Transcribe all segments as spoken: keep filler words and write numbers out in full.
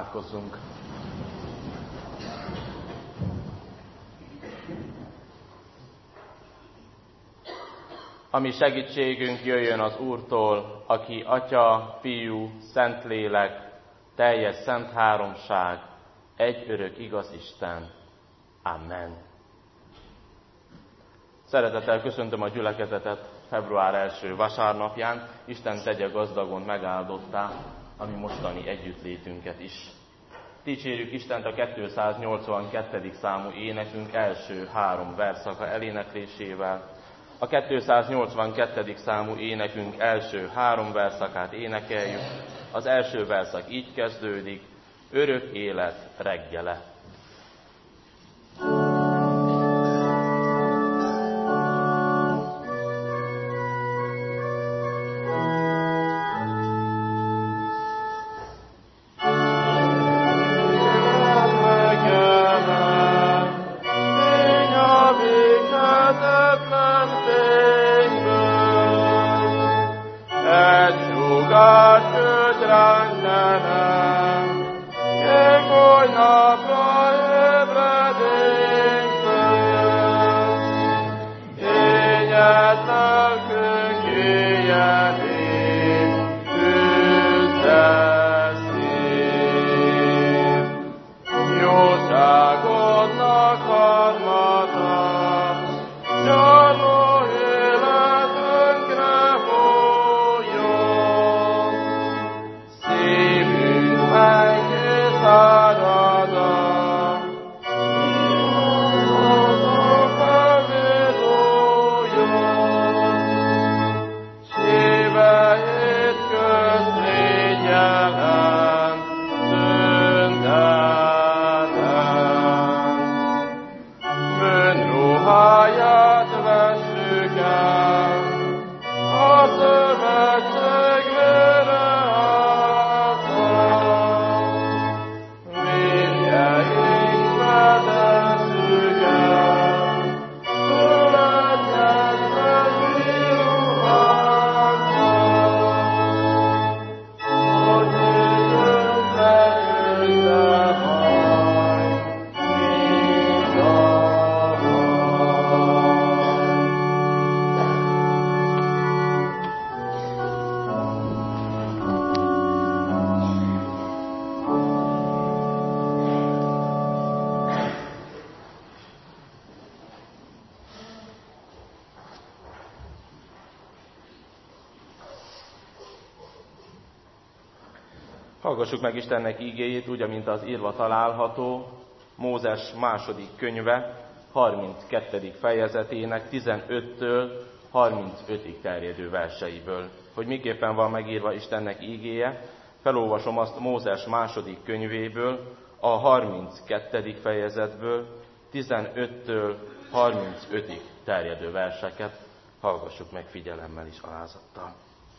Imádkozzunk! Ami segítségünk jöjjön az Úrtól, aki Atya, Fiú, Szentlélek, teljes szent háromság, egy örök igaz Isten. Amen. Szeretettel köszöntöm a gyülekezetet február első vasárnapján. Isten tegye gazdagon megáldottá a mi mostani együttlétünket is. Dicsérjük Istent a kétszáznyolcvankettedik számú énekünk első három verszaka eléneklésével. A kétszáznyolcvankettedik számú énekünk első három verszakát énekeljük. Az első verszak így kezdődik: örök élet reggele. Hallgassuk meg Istennek ígéjét, úgy, amint az írva található, Mózes második könyve, harminckettedik fejezetének tizenöttől harmincötig terjedő verseiből. Hogy miképpen van megírva Istennek ígéje, felolvasom azt Mózes második könyvéből, a harminckettedik fejezetből, tizenöttől harmincötig terjedő verseket. Hallgassuk meg figyelemmel és alázattal.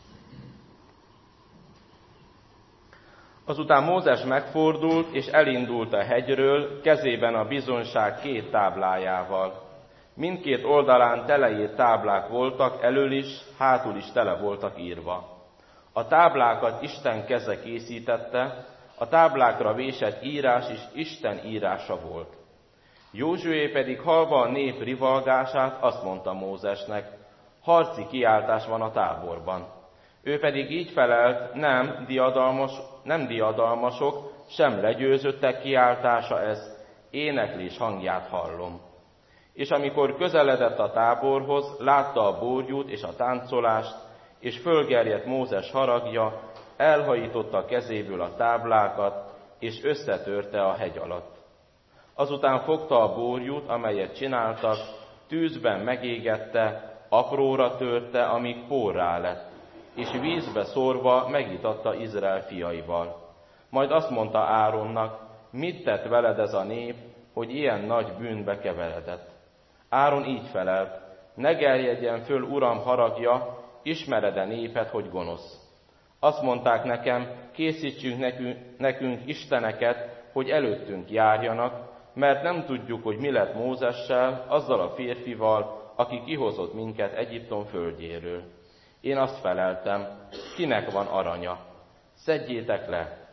Azután Mózes megfordult, és elindult a hegyről, kezében a bizonyság két táblájával. Mindkét oldalán teleírt táblák voltak, elől is, hátul is tele voltak írva. A táblákat Isten keze készítette, a táblákra vésett írás is Isten írása volt. Józsué pedig hallva a nép rivalgását, azt mondta Mózesnek: harci kiáltás van a táborban. Ő pedig így felelt: nem, diadalmas, nem diadalmasok, sem legyőzöttek kiáltása ez, éneklés hangját hallom. És amikor közeledett a táborhoz, látta a bórjút és a táncolást, és fölgerjedt Mózes haragja, elhajította kezéből a táblákat, és összetörte a hegy alatt. Azután fogta a bórjút, amelyet csináltak, tűzben megégette, apróra törte, amíg porrá lett, és vízbe szórva megitatta Izrael fiaival. Majd azt mondta Áronnak: mit tett veled ez a nép, hogy ilyen nagy bűnbe keveredett? Áron így felelt: ne gerjedjen föl, Uram, haragja, ismered-e népet, hogy gonosz? Azt mondták nekem: készítsünk nekünk, nekünk isteneket, hogy előttünk járjanak, mert nem tudjuk, hogy mi lett Mózessel, azzal a férfival, aki kihozott minket Egyiptom földjéről. Én azt feleltem: kinek van aranya? Szedjétek le.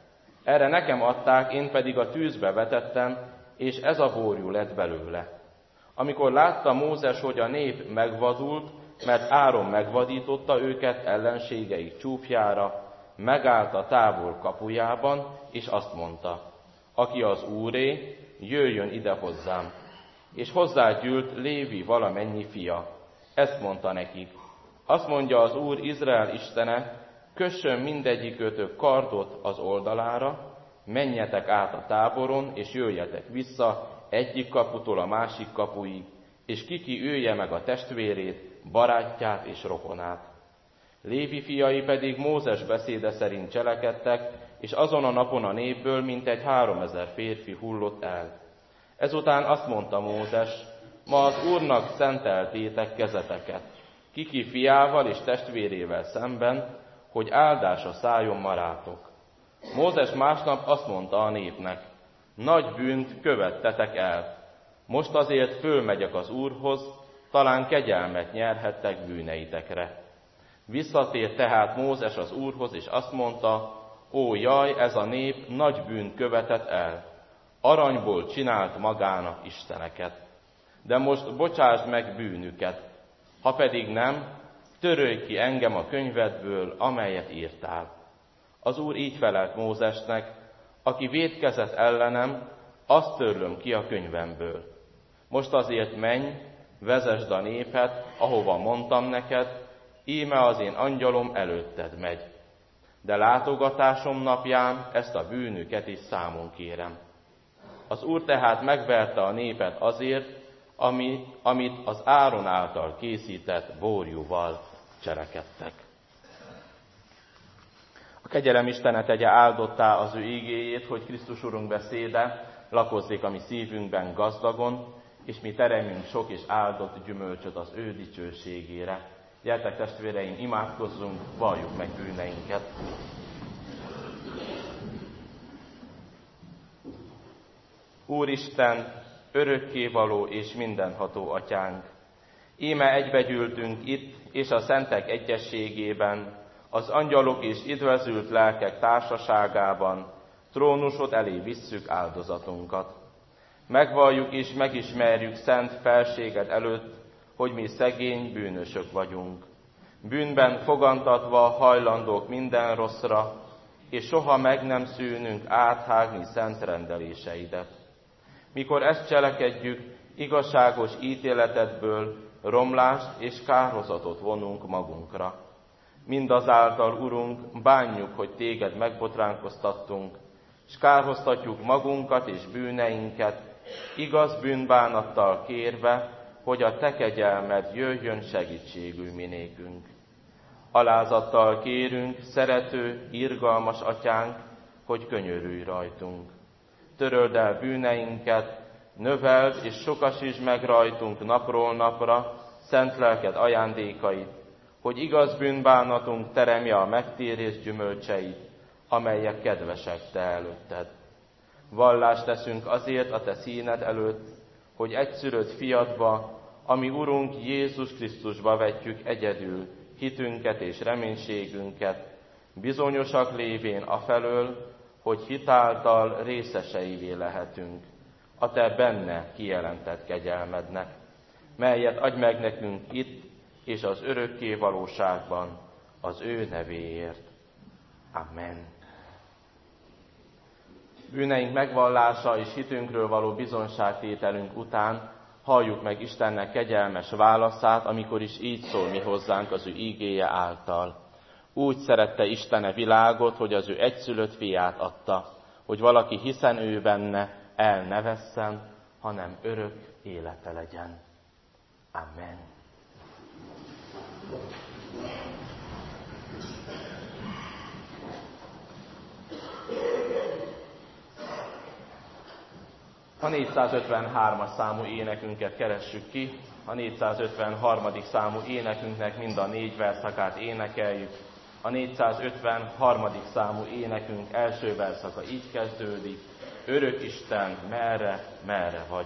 Erre nekem adták, én pedig a tűzbe vetettem, és ez a borjú lett belőle. Amikor látta Mózes, hogy a nép megvadult, mert Áron megvadította őket ellenségeik csúfjára, megállt a tábor kapujában, és azt mondta, aki az Úré, jöjjön ide hozzám. És hozzágyűlt Lévi valamennyi fia. Ezt mondta nekik, azt mondja az Úr Izrael istene, kössön mindegyikőtök kardot az oldalára, menjetek át a táboron, és jöjjetek vissza egyik kaputól a másik kapuig, és kiki ülje meg a testvérét, barátját és rokonát. Lévi fiai pedig Mózes beszéde szerint cselekedtek, és azon a napon a népből mintegy háromezer férfi hullott el. Ezután azt mondta Mózes, ma az Úrnak szenteltétek kezeteket, kiki fiával és testvérével szemben, hogy áldása szálljon ma rátok. Mózes másnap azt mondta a népnek, nagy bűnt követtetek el. Most azért fölmegyek az Úrhoz, talán kegyelmet nyerhettek bűneitekre. Visszatért tehát Mózes az Úrhoz, és azt mondta, ó jaj, ez a nép nagy bűnt követett el. Aranyból csinált magának isteneket. De most bocsásd meg bűnüket, ha pedig nem, törölj ki engem a könyvedből, amelyet írtál. Az Úr így felelt Mózesnek, aki vétkezett ellenem, azt törlöm ki a könyvemből. Most azért menj, vezesd a népet, ahova mondtam neked, íme az én angyalom előtted megy. De látogatásom napján ezt a bűnüket is számon kérem. Az Úr tehát megverte a népet azért, ami, amit az Áron által készített borjúval cselekedtek. A kegyelem Istene tegye áldottá az ő ígéjét, hogy Krisztus Urunk beszéde lakozzék a mi szívünkben gazdagon, és mi teremünk sok és áldott gyümölcsöt az ő dicsőségére. Gyertek testvéreim, imádkozzunk, valljuk meg bűneinket. Úristen, örökkévaló és mindenható atyánk, íme egybegyűltünk itt és a szentek egyességében, az angyalok és üdvözült lelkek társaságában, trónusod elé visszük áldozatunkat. Megvalljuk és megismerjük szent felséged előtt, hogy mi szegény bűnösök vagyunk. Bűnben fogantatva hajlandók minden rosszra, és soha meg nem szűnünk áthágni szent rendeléseidet. Mikor ezt cselekedjük, igazságos ítéletedből romlást és kárhozatot vonunk magunkra. Mindazáltal, Urunk, bánjuk, hogy téged megbotránkoztattunk, s kárhoztatjuk magunkat és bűneinket, igaz bűnbánattal kérve, hogy a te kegyelmed jöjjön segítségül minékünk. Alázattal kérünk, szerető, irgalmas atyánk, hogy könyörülj rajtunk. Töröld el bűneinket, növeld és sokasítsd meg rajtunk napról napra szent lelked ajándékait, hogy igaz bűnbánatunk teremje a megtérés gyümölcseit, amelyek kedvesek te előtted. Vallást teszünk azért a te színed előtt, hogy egyszülött fiadba, ami Urunk Jézus Krisztusba vetjük egyedül hitünket és reménységünket, bizonyosak lévén afelől, hogy hitáltal részeseivé lehetünk, a te benne kijelentett kegyelmednek, melyet adj meg nekünk itt és az örökké valóságban az ő nevéért. Amen. Bűneink megvallása és hitünkről való bizonságtételünk után halljuk meg Istennek kegyelmes válaszát, amikor is így szól mi hozzánk az ő ígéje által. Úgy szerette Istene világot, hogy az ő egyszülött fiát adta, hogy valaki hiszen ő benne el ne vesszen, hanem örök élete legyen. Amen. A négyszázötvenhármas számú énekünket keressük ki. A négyszázötvenharmadik számú énekünknek mind a négy verszakát énekeljük. A négyszázötvenharmadik számú énekünk első verszaka így kezdődik. Örök Isten, merre, merre vagy?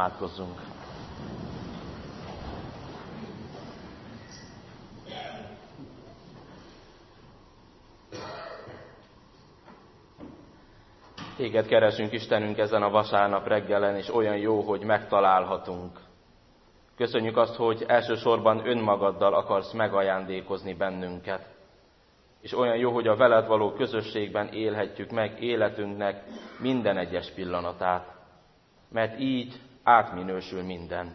Imádkozzunk! Téged keresünk, Istenünk, ezen a vasárnap reggelen, és olyan jó, hogy megtalálhatunk. Köszönjük azt, hogy elsősorban önmagaddal akarsz megajándékozni bennünket. És olyan jó, hogy a veled való közösségben élhetjük meg életünknek minden egyes pillanatát. Mert így átminősül minden.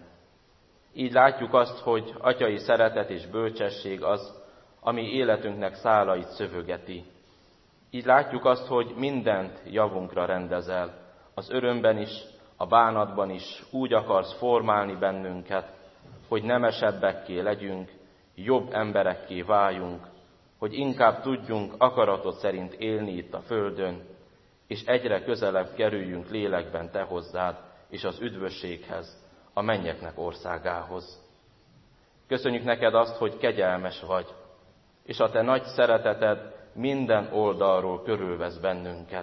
Így látjuk azt, hogy atyai szeretet és bölcsesség az, ami életünknek szálait szövögeti. Így látjuk azt, hogy mindent javunkra rendezel. Az örömben is, a bánatban is úgy akarsz formálni bennünket, hogy nemesebbekké legyünk, jobb emberekké váljunk, hogy inkább tudjunk akaratod szerint élni itt a földön, és egyre közelebb kerüljünk lélekben te hozzád, és az üdvösséghez, a mennyeknek országához. Köszönjük neked azt, hogy kegyelmes vagy, és a te nagy szereteted minden oldalról körülvesz bennünket.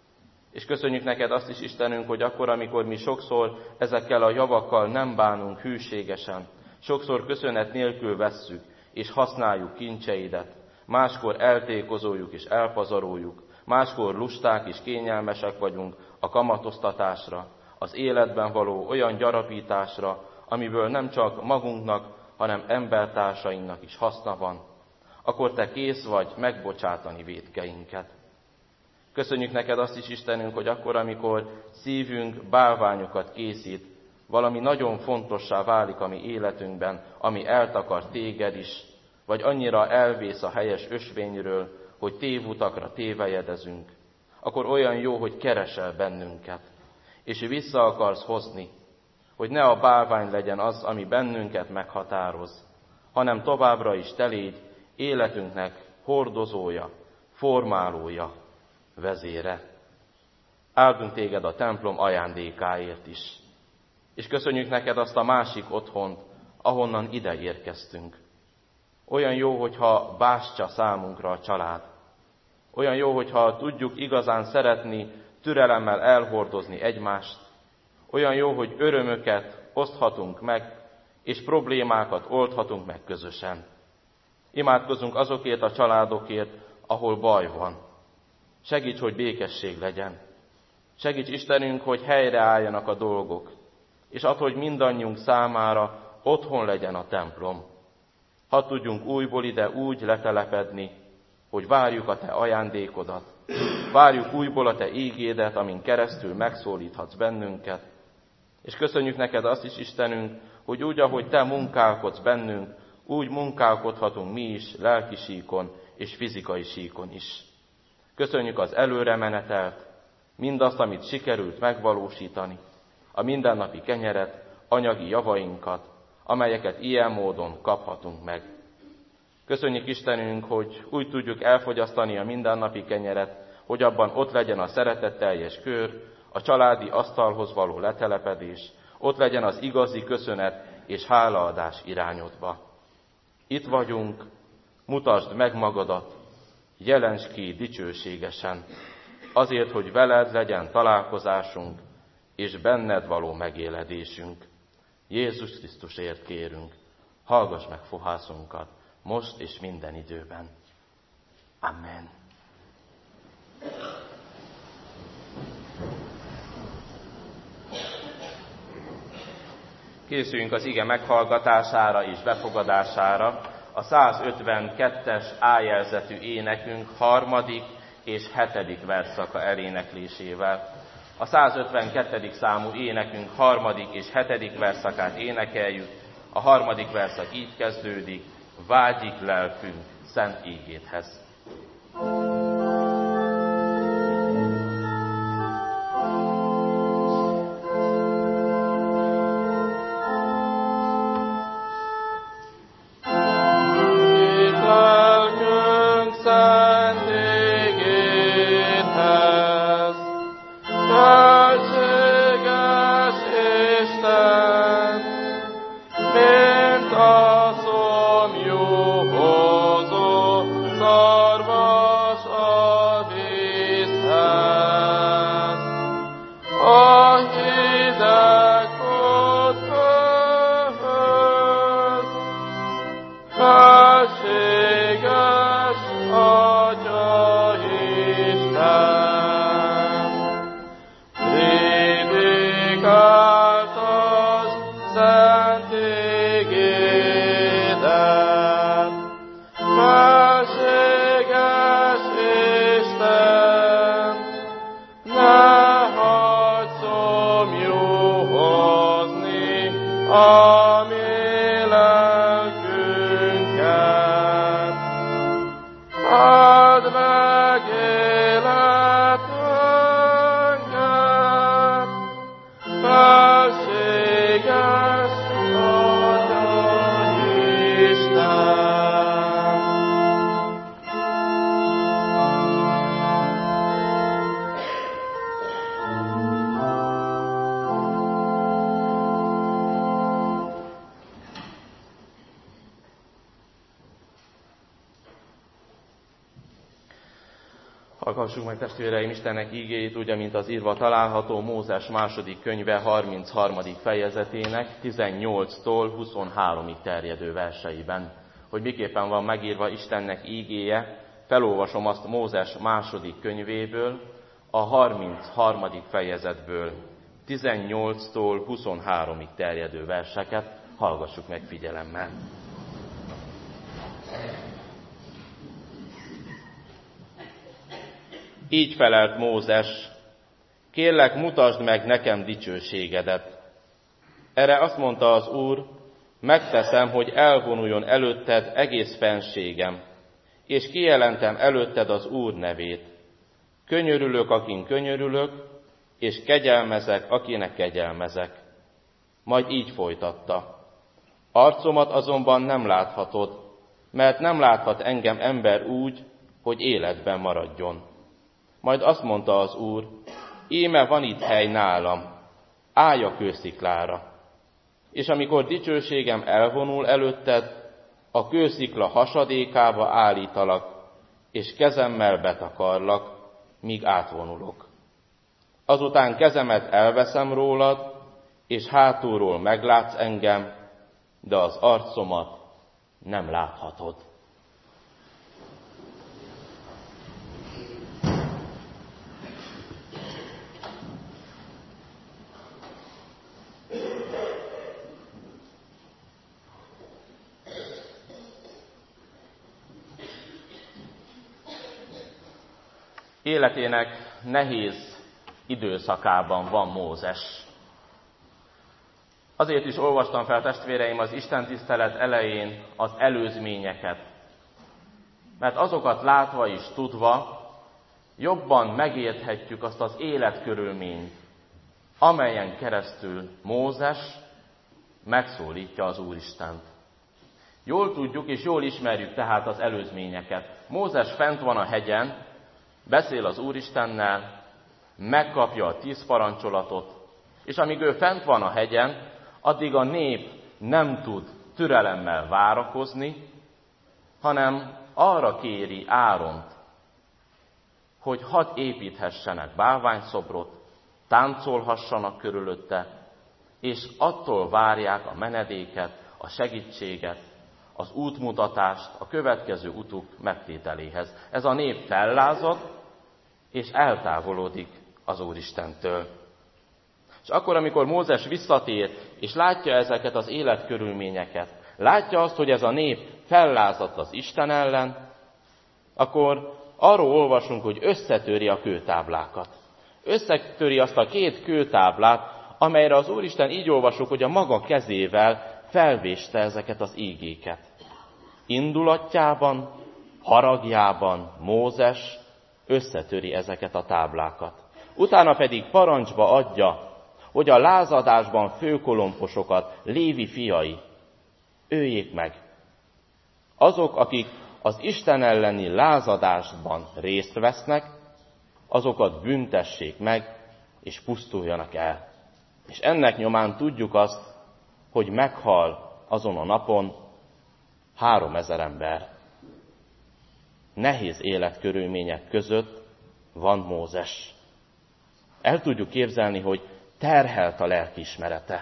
És köszönjük neked azt is, Istenünk, hogy akkor, amikor mi sokszor ezekkel a javakkal nem bánunk hűségesen, sokszor köszönet nélkül vesszük, és használjuk kincseidet, máskor eltékozoljuk és elpazaroljuk, máskor lusták és kényelmesek vagyunk a kamatoztatásra, az életben való olyan gyarapításra, amiből nem csak magunknak, hanem embertársainknak is haszna van, akkor te kész vagy megbocsátani vétkeinket. Köszönjük neked azt is, Istenünk, hogy akkor, amikor szívünk bálványokat készít, valami nagyon fontossá válik a mi életünkben, ami eltakar téged is, vagy annyira elvész a helyes ösvényről, hogy tévutakra tévejedezünk, akkor olyan jó, hogy keresel bennünket, és vissza akarsz hozni, hogy ne a bálvány legyen az, ami bennünket meghatároz, hanem továbbra is te légy életünknek hordozója, formálója, vezére. Áldunk téged a templom ajándékáért is. És köszönjük neked azt a másik otthont, ahonnan ide érkeztünk. Olyan jó, hogyha bástya számunkra a család. Olyan jó, hogyha tudjuk igazán szeretni, türelemmel elhordozni egymást. Olyan jó, hogy örömöket oszthatunk meg, és problémákat oldhatunk meg közösen. Imádkozunk azokért a családokért, ahol baj van. Segíts, hogy békesség legyen. Segíts, Istenünk, hogy helyreálljanak a dolgok, és add, hogy mindannyiunk számára otthon legyen a templom. Hadd tudjunk újból ide úgy letelepedni, hogy várjuk a te ajándékodat, várjuk újból a te ígédet, amin keresztül megszólíthatsz bennünket, és köszönjük neked azt is, Istenünk, hogy úgy, ahogy te munkálkodsz bennünk, úgy munkálkodhatunk mi is lelki síkon és fizikai síkon is. Köszönjük az előremenetelt, mindazt, amit sikerült megvalósítani, a mindennapi kenyeret, anyagi javainkat, amelyeket ilyen módon kaphatunk meg. Köszönjük, Istenünk, hogy úgy tudjuk elfogyasztani a mindennapi kenyeret, hogy abban ott legyen a szeretetteljes kör, a családi asztalhoz való letelepedés, ott legyen az igazi köszönet és hálaadás irányodba. Itt vagyunk, mutasd meg magadat, jelents ki dicsőségesen, azért, hogy veled legyen találkozásunk, és benned való megéledésünk. Jézus Krisztusért kérünk, hallgass meg fohászunkat, most és minden időben. Amen. Készüljünk az ige meghallgatására és befogadására. A százötvenkettes ájelzetű énekünk harmadik és hetedik versszaka eléneklésével. A százötvenkettedik számú énekünk harmadik és hetedik versszakát énekeljük. A harmadik verszak így kezdődik: vágyik lelkünk szent ígédhez. Mint a szomjú hozó, a mi lelkünket. Add meg életünket, felséges Atya Isten. Hallgassuk meg, testvéreim, Istennek ígéjét, ugye, mint az írva található Mózes második könyve harmincharmadik fejezetének tizennyolctól huszonháromig terjedő verseiben. Hogy miképpen van megírva Istennek ígéje, felolvasom azt Mózes második könyvéből, a harmincharmadik fejezetből, tizennyolctól huszonháromig terjedő verseket, hallgassuk meg figyelemmel. Így felelt Mózes: kérlek, mutasd meg nekem dicsőségedet. Erre azt mondta az Úr: megteszem, hogy elvonuljon előtted egész fenségem, és kijelentem előtted az Úr nevét. Könyörülök, akin könyörülök, és kegyelmezek, akinek kegyelmezek. Majd így folytatta: arcomat azonban nem láthatod, mert nem láthat engem ember úgy, hogy életben maradjon. Majd azt mondta az Úr: íme van itt hely nálam, állj a kősziklára. És amikor dicsőségem elvonul előtted, a kőszikla hasadékába állítalak, és kezemmel betakarlak, míg átvonulok. Azután kezemet elveszem rólad, és hátulról meglátsz engem, de az arcomat nem láthatod. Életének nehéz időszakában van Mózes. Azért is olvastam fel, testvéreim, az istentisztelet elején az előzményeket, mert azokat látva és tudva jobban megérthetjük azt az életkörülményt, amelyen keresztül Mózes megszólítja az Úristent. Jól tudjuk és jól ismerjük tehát az előzményeket. Mózes fent van a hegyen, beszél az Úristennel, megkapja a tíz parancsolatot, és amíg ő fent van a hegyen, addig a nép nem tud türelemmel várakozni, hanem arra kéri Áront, hogy hadd építhessenek bálványszobrot, táncolhassanak körülötte, és attól várják a menedéket, a segítséget, az útmutatást a következő utuk megtételéhez. Ez a nép fellázad, és eltávolodik az Úristentől. És akkor, amikor Mózes visszatér, és látja ezeket az életkörülményeket, látja azt, hogy ez a nép fellázadt az Isten ellen, akkor arról olvasunk, hogy összetöri a kőtáblákat. Összetöri azt a két kőtáblát, amelyre az Úristen, így olvasjuk, hogy a maga kezével felvéste ezeket az ígéket. Indulatjában, haragjában Mózes összetöri ezeket a táblákat. Utána pedig parancsba adja, hogy a lázadásban főkolomposokat, Lévi fiai, öljék meg. Azok, akik az Isten elleni lázadásban részt vesznek, azokat büntessék meg, és pusztuljanak el. És ennek nyomán tudjuk azt, hogy meghal azon a napon háromezer ember. Nehéz életkörülmények között van Mózes. El tudjuk képzelni, hogy terhelt a lelkiismerete.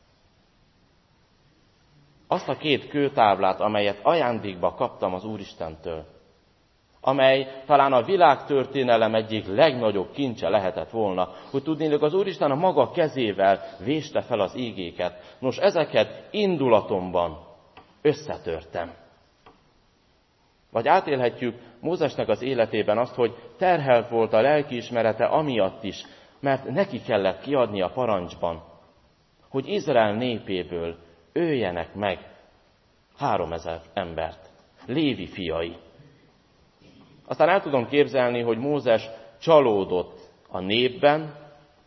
Azt a két kőtáblát, amelyet ajándékba kaptam az Úristentől, amely talán a világtörténelem egyik legnagyobb kincse lehetett volna, hogy tudnélik, az Úristen a maga kezével véste fel az ígéket. Nos, ezeket indulatomban összetörtem. Vagy átélhetjük Mózesnek az életében azt, hogy terhelt volt a lelkiismerete amiatt is, mert neki kellett kiadni a parancsban, hogy Izrael népéből öljenek meg háromezer embert, Lévi fiai. Aztán el tudom képzelni, hogy Mózes csalódott a népben,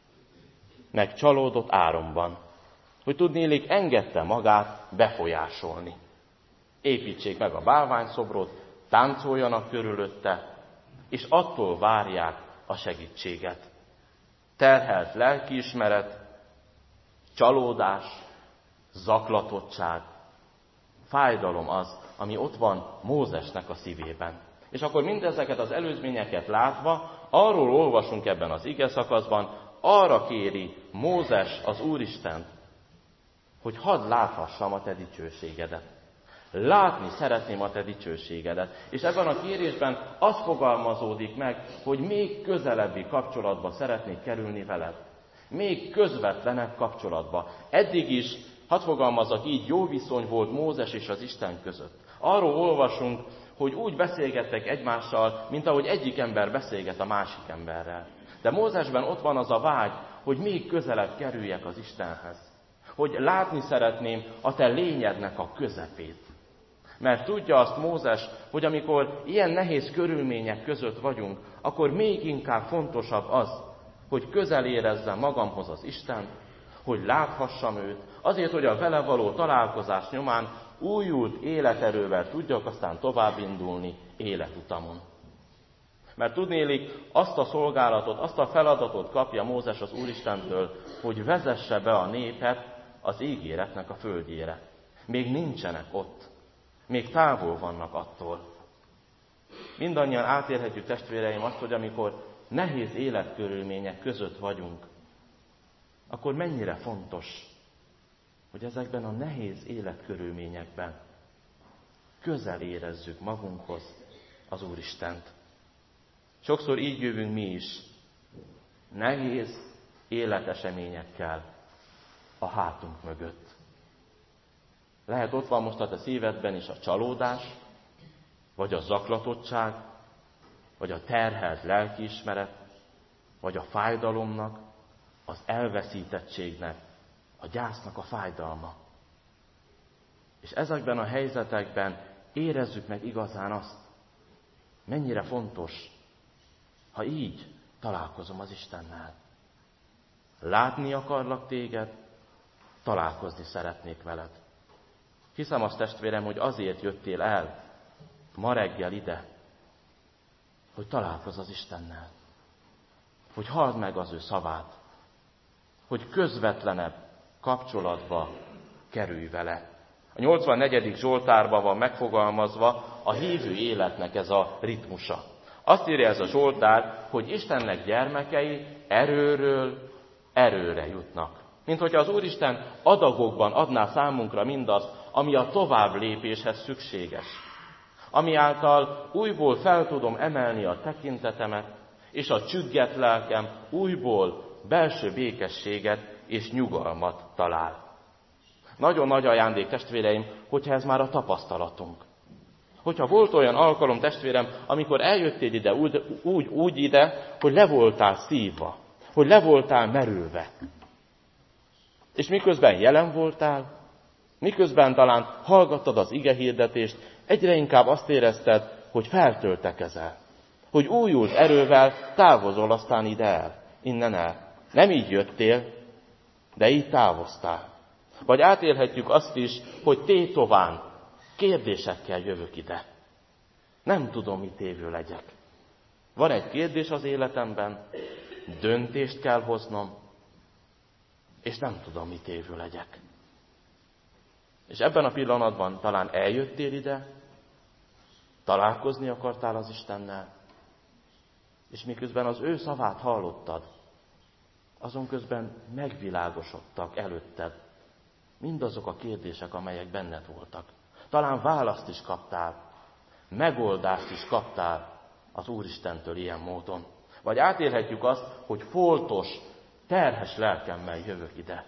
meg csalódott Áronban. Hogy tudnélik, engedte magát befolyásolni. Építsék meg a bálványszobrot, táncoljanak körülötte, és attól várják a segítséget. Terhelt lelkiismeret, csalódás, zaklatottság, fájdalom az, ami ott van Mózesnek a szívében. És akkor mindezeket az előzményeket látva, arról olvasunk ebben az ige szakaszban, arra kéri Mózes az Úristent, hogy hadd láthassam a te dicsőségedet. Látni szeretném a te dicsőségedet. És ebben a kérésben az fogalmazódik meg, hogy még közelebbi kapcsolatba szeretnék kerülni veled. Még közvetlenebb kapcsolatba. Eddig is, hadd fogalmazzak így, jó viszony volt Mózes és az Isten között. Arról olvasunk, hogy úgy beszélgettek egymással, mint ahogy egyik ember beszélget a másik emberrel. De Mózesben ott van az a vágy, hogy még közelebb kerüljek az Istenhez. Hogy látni szeretném a te lényednek a közepét. Mert tudja azt Mózes, hogy amikor ilyen nehéz körülmények között vagyunk, akkor még inkább fontosabb az, hogy közel érezzem magamhoz az Istent, hogy láthassam őt, azért, hogy a vele való találkozás nyomán újult életerővel tudjak aztán tovább indulni életutamon. Mert tudnélik, azt a szolgálatot, azt a feladatot kapja Mózes az Úristentől, hogy vezesse be a népet az ígéretnek a földjére. Még nincsenek ott. Még távol vannak attól. Mindannyian átélhetjük, testvéreim, azt, hogy amikor nehéz életkörülmények között vagyunk, akkor mennyire fontos, hogy ezekben a nehéz életkörülményekben közel érezzük magunkhoz az Úristent. Sokszor így jövünk mi is, nehéz életeseményekkel a hátunk mögött. Lehet ott van most a te szívedben is a csalódás, vagy a zaklatottság, vagy a terhelt lelkiismeret, vagy a fájdalomnak, az elveszítettségnek, a gyásznak a fájdalma. És ezekben a helyzetekben érezzük meg igazán azt, mennyire fontos, ha így találkozom az Istennel. Látni akarlak téged, találkozni szeretnék veled. Hiszem azt, testvérem, hogy azért jöttél el ma reggel ide, hogy találkozz az Istennel. Hogy halld meg az ő szavát. Hogy közvetlenebb kapcsolatba kerülj vele. A nyolcvannegyedik Zsoltárban van megfogalmazva a hívő életnek ez a ritmusa. Azt írja ez a Zsoltár, hogy Istennek gyermekei erőről erőre jutnak. Mint hogyha az Úristen adagokban adná számunkra mindazt, ami a tovább lépéshez szükséges. Ami által újból fel tudom emelni a tekintetemet, és a csügget lelkem újból belső békességet és nyugalmat talál. Nagyon nagy ajándék, testvéreim, hogyha ez már a tapasztalatunk. Hogyha volt olyan alkalom, testvérem, amikor eljöttél ide úgy, úgy, úgy ide, hogy le voltál szívva, hogy le voltál merülve. És miközben jelen voltál, miközben talán hallgattad az igehirdetést, egyre inkább azt érezted, hogy feltöltekezel. Hogy újult erővel távozol aztán ide el, innen el. Nem így jöttél, de így távoztál. Vagy átélhetjük azt is, hogy tétován, kérdésekkel jövök ide. Nem tudom, mit évő legyek. Van egy kérdés az életemben, döntést kell hoznom, és nem tudom, mit évő legyek. És ebben a pillanatban talán eljöttél ide, találkozni akartál az Istennel, és miközben az ő szavát hallottad, azon közben megvilágosodtak előtted mindazok a kérdések, amelyek benned voltak. Talán választ is kaptál, megoldást is kaptál az Úristentől ilyen módon. Vagy átélhetjük azt, hogy foltos, terhes lelkemmel jövök ide.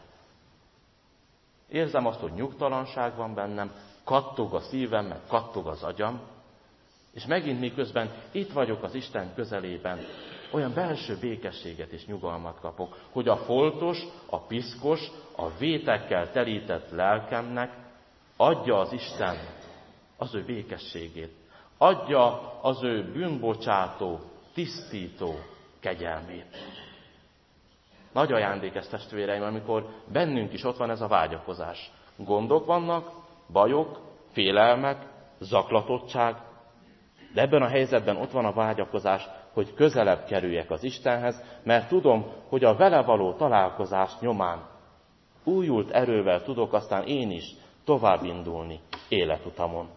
Érzem azt, hogy nyugtalanság van bennem, kattog a szívem, meg kattog az agyam, és megint miközben itt vagyok az Isten közelében, olyan belső békességet és nyugalmat kapok, hogy a foltos, a piszkos, a vétekkel telített lelkemnek adja az Isten az ő békességét, adja az ő bűnbocsátó, tisztító kegyelmét. Nagy ajándék ez, testvéreim, amikor bennünk is ott van ez a vágyakozás. Gondok vannak, bajok, félelmek, zaklatottság, de ebben a helyzetben ott van a vágyakozás, hogy közelebb kerüljek az Istenhez, mert tudom, hogy a vele való találkozás nyomán újult erővel tudok aztán én is tovább indulni életutamon.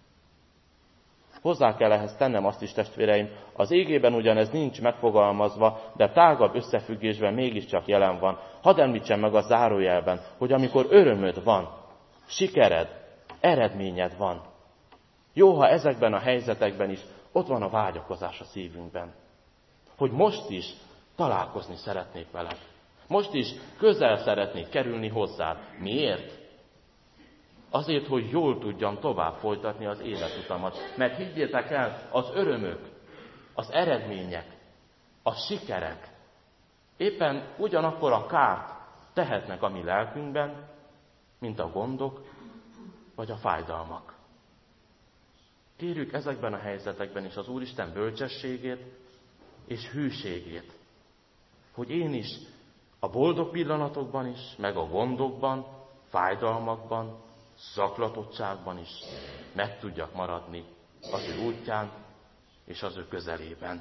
Hozzá kell ehhez tennem azt is, testvéreim, az égében ugyanez nincs megfogalmazva, de tágabb összefüggésben mégiscsak jelen van. Hadd említsem meg a zárójelben, hogy amikor örömöd van, sikered, eredményed van, jó, ha ezekben a helyzetekben is ott van a vágyakozás a szívünkben. Hogy most is találkozni szeretnék veled. Most is közel szeretnék kerülni hozzád. Miért? Azért, hogy jól tudjam tovább folytatni az életutamat. Mert higgyétek el, az örömök, az eredmények, a sikerek éppen ugyanakkor a kárt tehetnek a mi lelkünkben, mint a gondok vagy a fájdalmak. Kérjük ezekben a helyzetekben is az Úristen bölcsességét és hűségét, hogy én is a boldog pillanatokban is, meg a gondokban, fájdalmakban, zaklatottságban is meg tudjak maradni az ő útján és az ő közelében.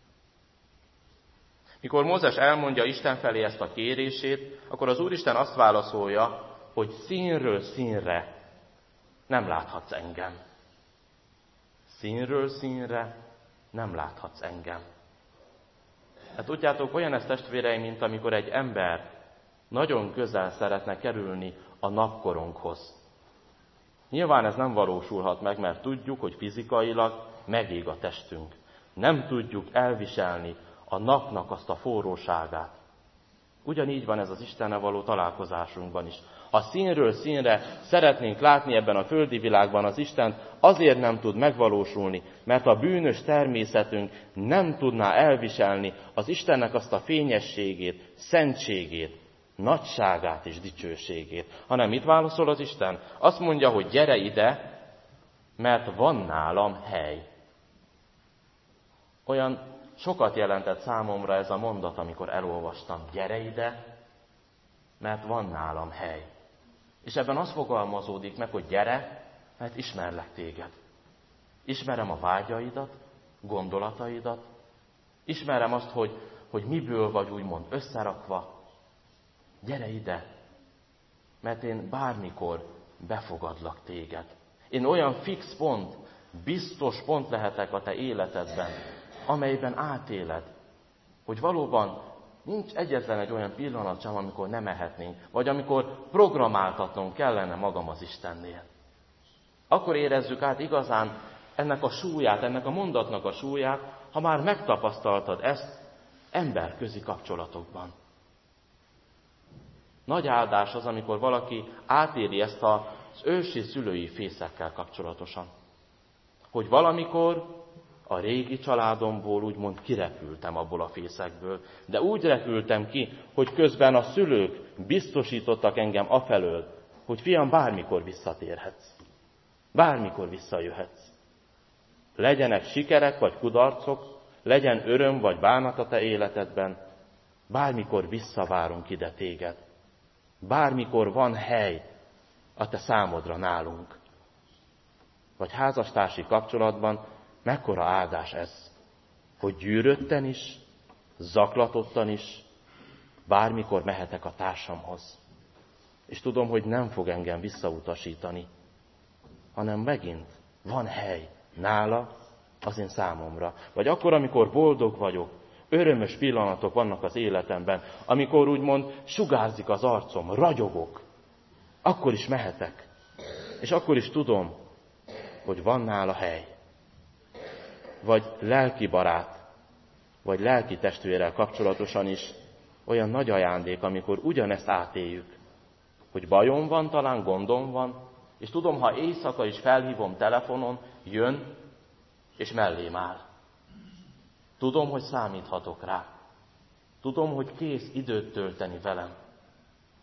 Mikor Mózes elmondja Isten felé ezt a kérését, akkor az Úristen azt válaszolja, hogy színről színre nem láthatsz engem. Színről színre nem láthatsz engem. Hát tudjátok, olyan ez, testvéreim, mint amikor egy ember nagyon közel szeretne kerülni a napkorunkhoz. Nyilván ez nem valósulhat meg, mert tudjuk, hogy fizikailag megég a testünk. Nem tudjuk elviselni a napnak azt a forróságát. Ugyanígy van ez az Istennel való találkozásunkban is. Ha színről színre szeretnénk látni ebben a földi világban az Istent, azért nem tud megvalósulni, mert a bűnös természetünk nem tudná elviselni az Istennek azt a fényességét, szentségét, nagyságát és dicsőségét. Hanem mit válaszol az Isten? Azt mondja, hogy gyere ide, mert van nálam hely. Olyan sokat jelentett számomra ez a mondat, amikor elolvastam. Gyere ide, mert van nálam hely. És ebben az fogalmazódik meg, hogy gyere, mert ismerlek téged. Ismerem a vágyaidat, gondolataidat, ismerem azt, hogy, hogy miből vagy úgymond összerakva. Gyere ide, mert én bármikor befogadlak téged. Én olyan fix pont, biztos pont lehetek a te életedben, amelyben átéled, hogy valóban nincs egyetlen egy olyan pillanat sem, amikor nem ehetnénk, vagy amikor programáltatnom kellene magam az Istennél. Akkor érezzük át igazán ennek a súlyát, ennek a mondatnak a súlyát, ha már megtapasztaltad ezt emberközi kapcsolatokban. Nagy áldás az, amikor valaki átéli ezt az ősi szülői fészekkel kapcsolatosan. Hogy valamikor a régi családomból úgymond kirepültem abból a fészekből, de úgy repültem ki, hogy közben a szülők biztosítottak engem afelől, hogy fiam, bármikor visszatérhetsz. Bármikor visszajöhetsz. Legyenek sikerek vagy kudarcok, legyen öröm vagy bánat a te életedben, bármikor visszavárunk ide téged. Bármikor van hely a te számodra nálunk. Vagy házastársi kapcsolatban mekkora áldás ez, hogy gyűrötten is, zaklatottan is, bármikor mehetek a társamhoz. És tudom, hogy nem fog engem visszautasítani, hanem megint van hely nála az én számomra. Vagy akkor, amikor boldog vagyok, örömös pillanatok vannak az életemben, amikor úgymond sugárzik az arcom, ragyogok, akkor is mehetek. És akkor is tudom, hogy van nála hely. Vagy lelki barát, vagy lelki testvérrel kapcsolatosan is olyan nagy ajándék, amikor ugyanezt átéljük, hogy bajom van, talán gondom van, és tudom, ha éjszaka is felhívom telefonon, jön, és mellém áll. Tudom, hogy számíthatok rá. Tudom, hogy kész időt tölteni velem.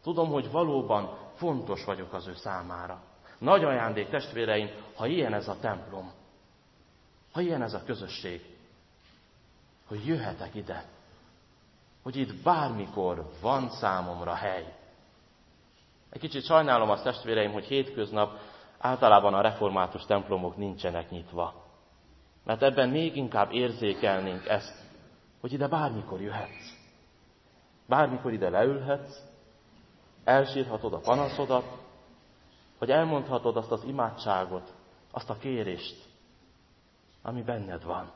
Tudom, hogy valóban fontos vagyok az ő számára. Nagy ajándék, testvéreim, ha ilyen ez a templom, ha ilyen ez a közösség, hogy jöhetek ide, hogy itt bármikor van számomra hely. Egy kicsit sajnálom azt, testvéreim, hogy hétköznap általában a református templomok nincsenek nyitva. Mert ebben még inkább érzékelnénk ezt, hogy ide bármikor jöhetsz. Bármikor ide leülhetsz, elsírhatod a panaszodat, vagy elmondhatod azt az imádságot, azt a kérést, ami benned van.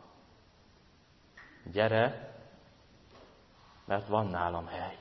Gyere, mert van nálam hely.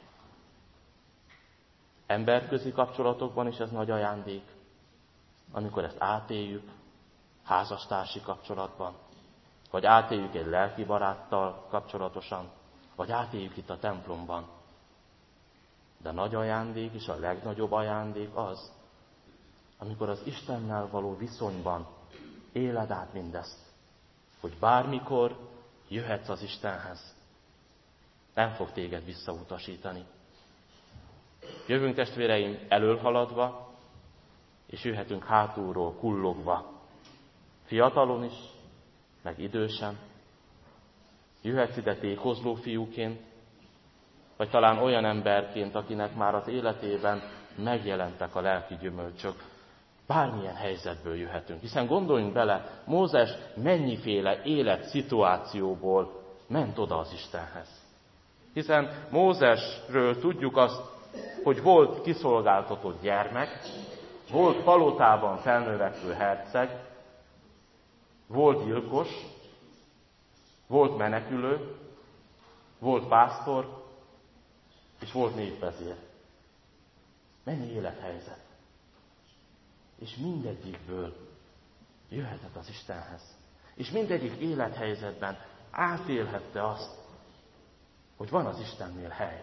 Emberközi kapcsolatokban is ez nagy ajándék, amikor ezt átéljük, házastársi kapcsolatban, vagy átéljük egy lelki baráttal kapcsolatosan, vagy átéljük itt a templomban. De nagy ajándék és a legnagyobb ajándék az, amikor az Istennel való viszonyban éled át mindezt, hogy bármikor jöhetsz az Istenhez. Nem fog téged visszautasítani. Jövünk, testvéreim, elölhaladva, és jöhetünk hátulról kullogva. Fiatalon is, meg idősen. Jöhetsz ide tékozló fiúként, vagy talán olyan emberként, akinek már az életében megjelentek a lelki gyümölcsök. Bármilyen helyzetből jöhetünk. Hiszen gondoljunk bele, Mózes mennyiféle életszituációból ment oda az Istenhez. Hiszen Mózesről tudjuk azt, hogy volt kiszolgáltatott gyermek, volt palotában felnövekvő herceg, volt gyilkos, volt menekülő, volt pásztor, és volt népvezér. Mennyi élethelyzet. És mindegyikből jöhetett az Istenhez. És mindegyik élethelyzetben átélhette azt, hogy van az Istennél hely.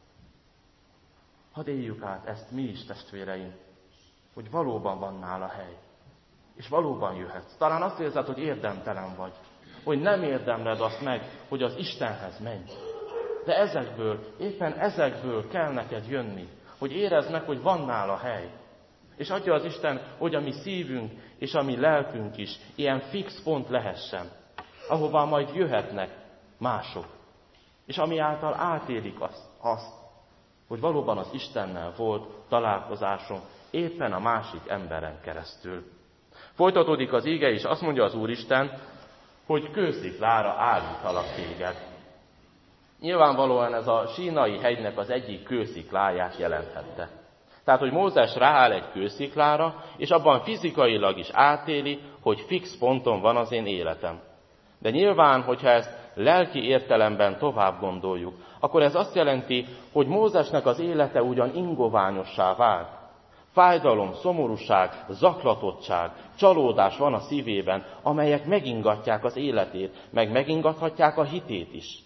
Hadd éljük át ezt mi is, testvéreim, hogy valóban van nála hely. És valóban jöhetsz. Talán azt érzed, hogy érdemtelen vagy. Hogy nem érdemled azt meg, hogy az Istenhez menj. De ezekből, éppen ezekből kell neked jönni. Hogy érezd meg, hogy van nála hely. És adja az Isten, hogy a mi szívünk és a mi lelkünk is ilyen fix pont lehessen, ahová majd jöhetnek mások. És ami által átélik azt, azt, hogy valóban az Istennel volt találkozásom éppen a másik emberen keresztül. Folytatódik az íge, és azt mondja az Úristen, hogy kősziklára állítalak téged. Nyilvánvalóan ez a Sínai hegynek az egyik kőszikláját jelenthette. Tehát, hogy Mózes rááll egy kősziklára, és abban fizikailag is átéli, hogy fix ponton van az én életem. De nyilván, hogyha ezt lelki értelemben tovább gondoljuk, akkor ez azt jelenti, hogy Mózesnek az élete ugyan ingoványossá vált. Fájdalom, szomorúság, zaklatottság, csalódás van a szívében, amelyek megingatják az életét, meg megingathatják a hitét is.